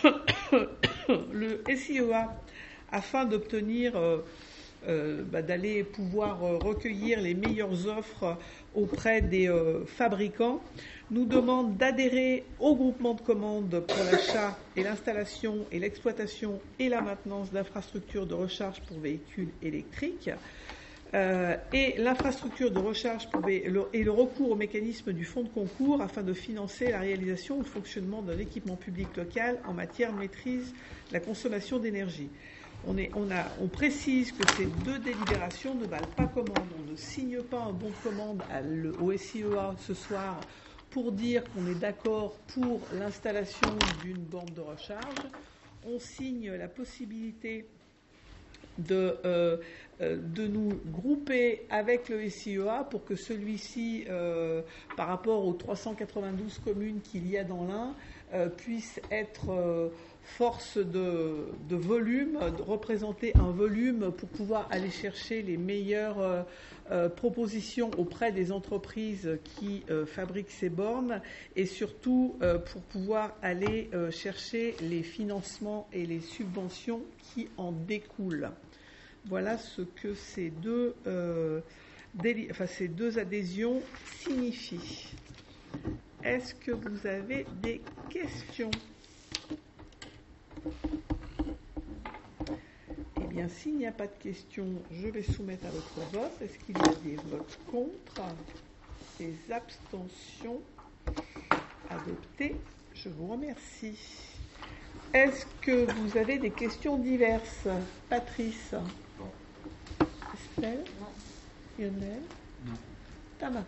Speaker 1: le SIEA, afin d'obtenir d'aller pouvoir recueillir les meilleures offres auprès des fabricants, nous demande d'adhérer au groupement de commandes pour l'achat et l'installation et l'exploitation et la maintenance d'infrastructures de recharge pour véhicules électriques et l'infrastructure de recharge et le recours au mécanisme du fonds de concours afin de financer la réalisation ou le fonctionnement d'un équipement public local en matière de maîtrise de la consommation d'énergie. On précise que ces deux délibérations ne valent pas commande. On ne signe pas un bon de commande au SIEA ce soir pour dire qu'on est d'accord pour l'installation d'une borne de recharge. On signe la possibilité de nous grouper avec le SIEA pour que celui-ci, par rapport aux 392 communes qu'il y a dans l'Ain, puisse être force de volume, de représenter un volume pour pouvoir aller chercher les meilleures propositions auprès des entreprises qui fabriquent ces bornes et surtout pour pouvoir aller chercher les financements et les subventions qui en découlent. Voilà ce que ces deux adhésions signifient. Est-ce que vous avez des questions? Eh bien, bien, s'il n'y a pas de questions, je vais soumettre à votre vote. Est-ce qu'il y a des votes contre? Des abstentions? Adopté. Je vous remercie. Est-ce que vous avez des questions diverses? Patrice?
Speaker 2: Non.
Speaker 1: Estelle?
Speaker 5: Non.
Speaker 1: Lionel?
Speaker 3: Non.
Speaker 1: Tamaris?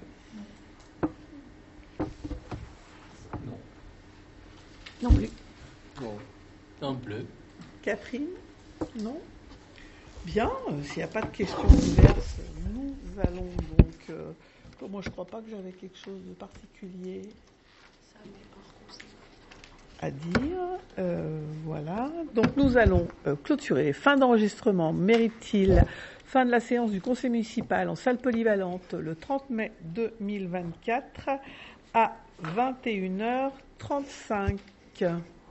Speaker 3: Non.
Speaker 1: Non plus.
Speaker 3: Non. Non plus.
Speaker 1: Catherine? Non? Bien, s'il n'y a pas de questions diverses, nous allons donc... moi, je ne crois pas que j'avais quelque chose de particulier à dire. Voilà. Donc, nous allons clôturer. Fin d'enregistrement mérite-t-il? Fin de la séance du conseil municipal en salle polyvalente le 30 mai 2024 à 21h35.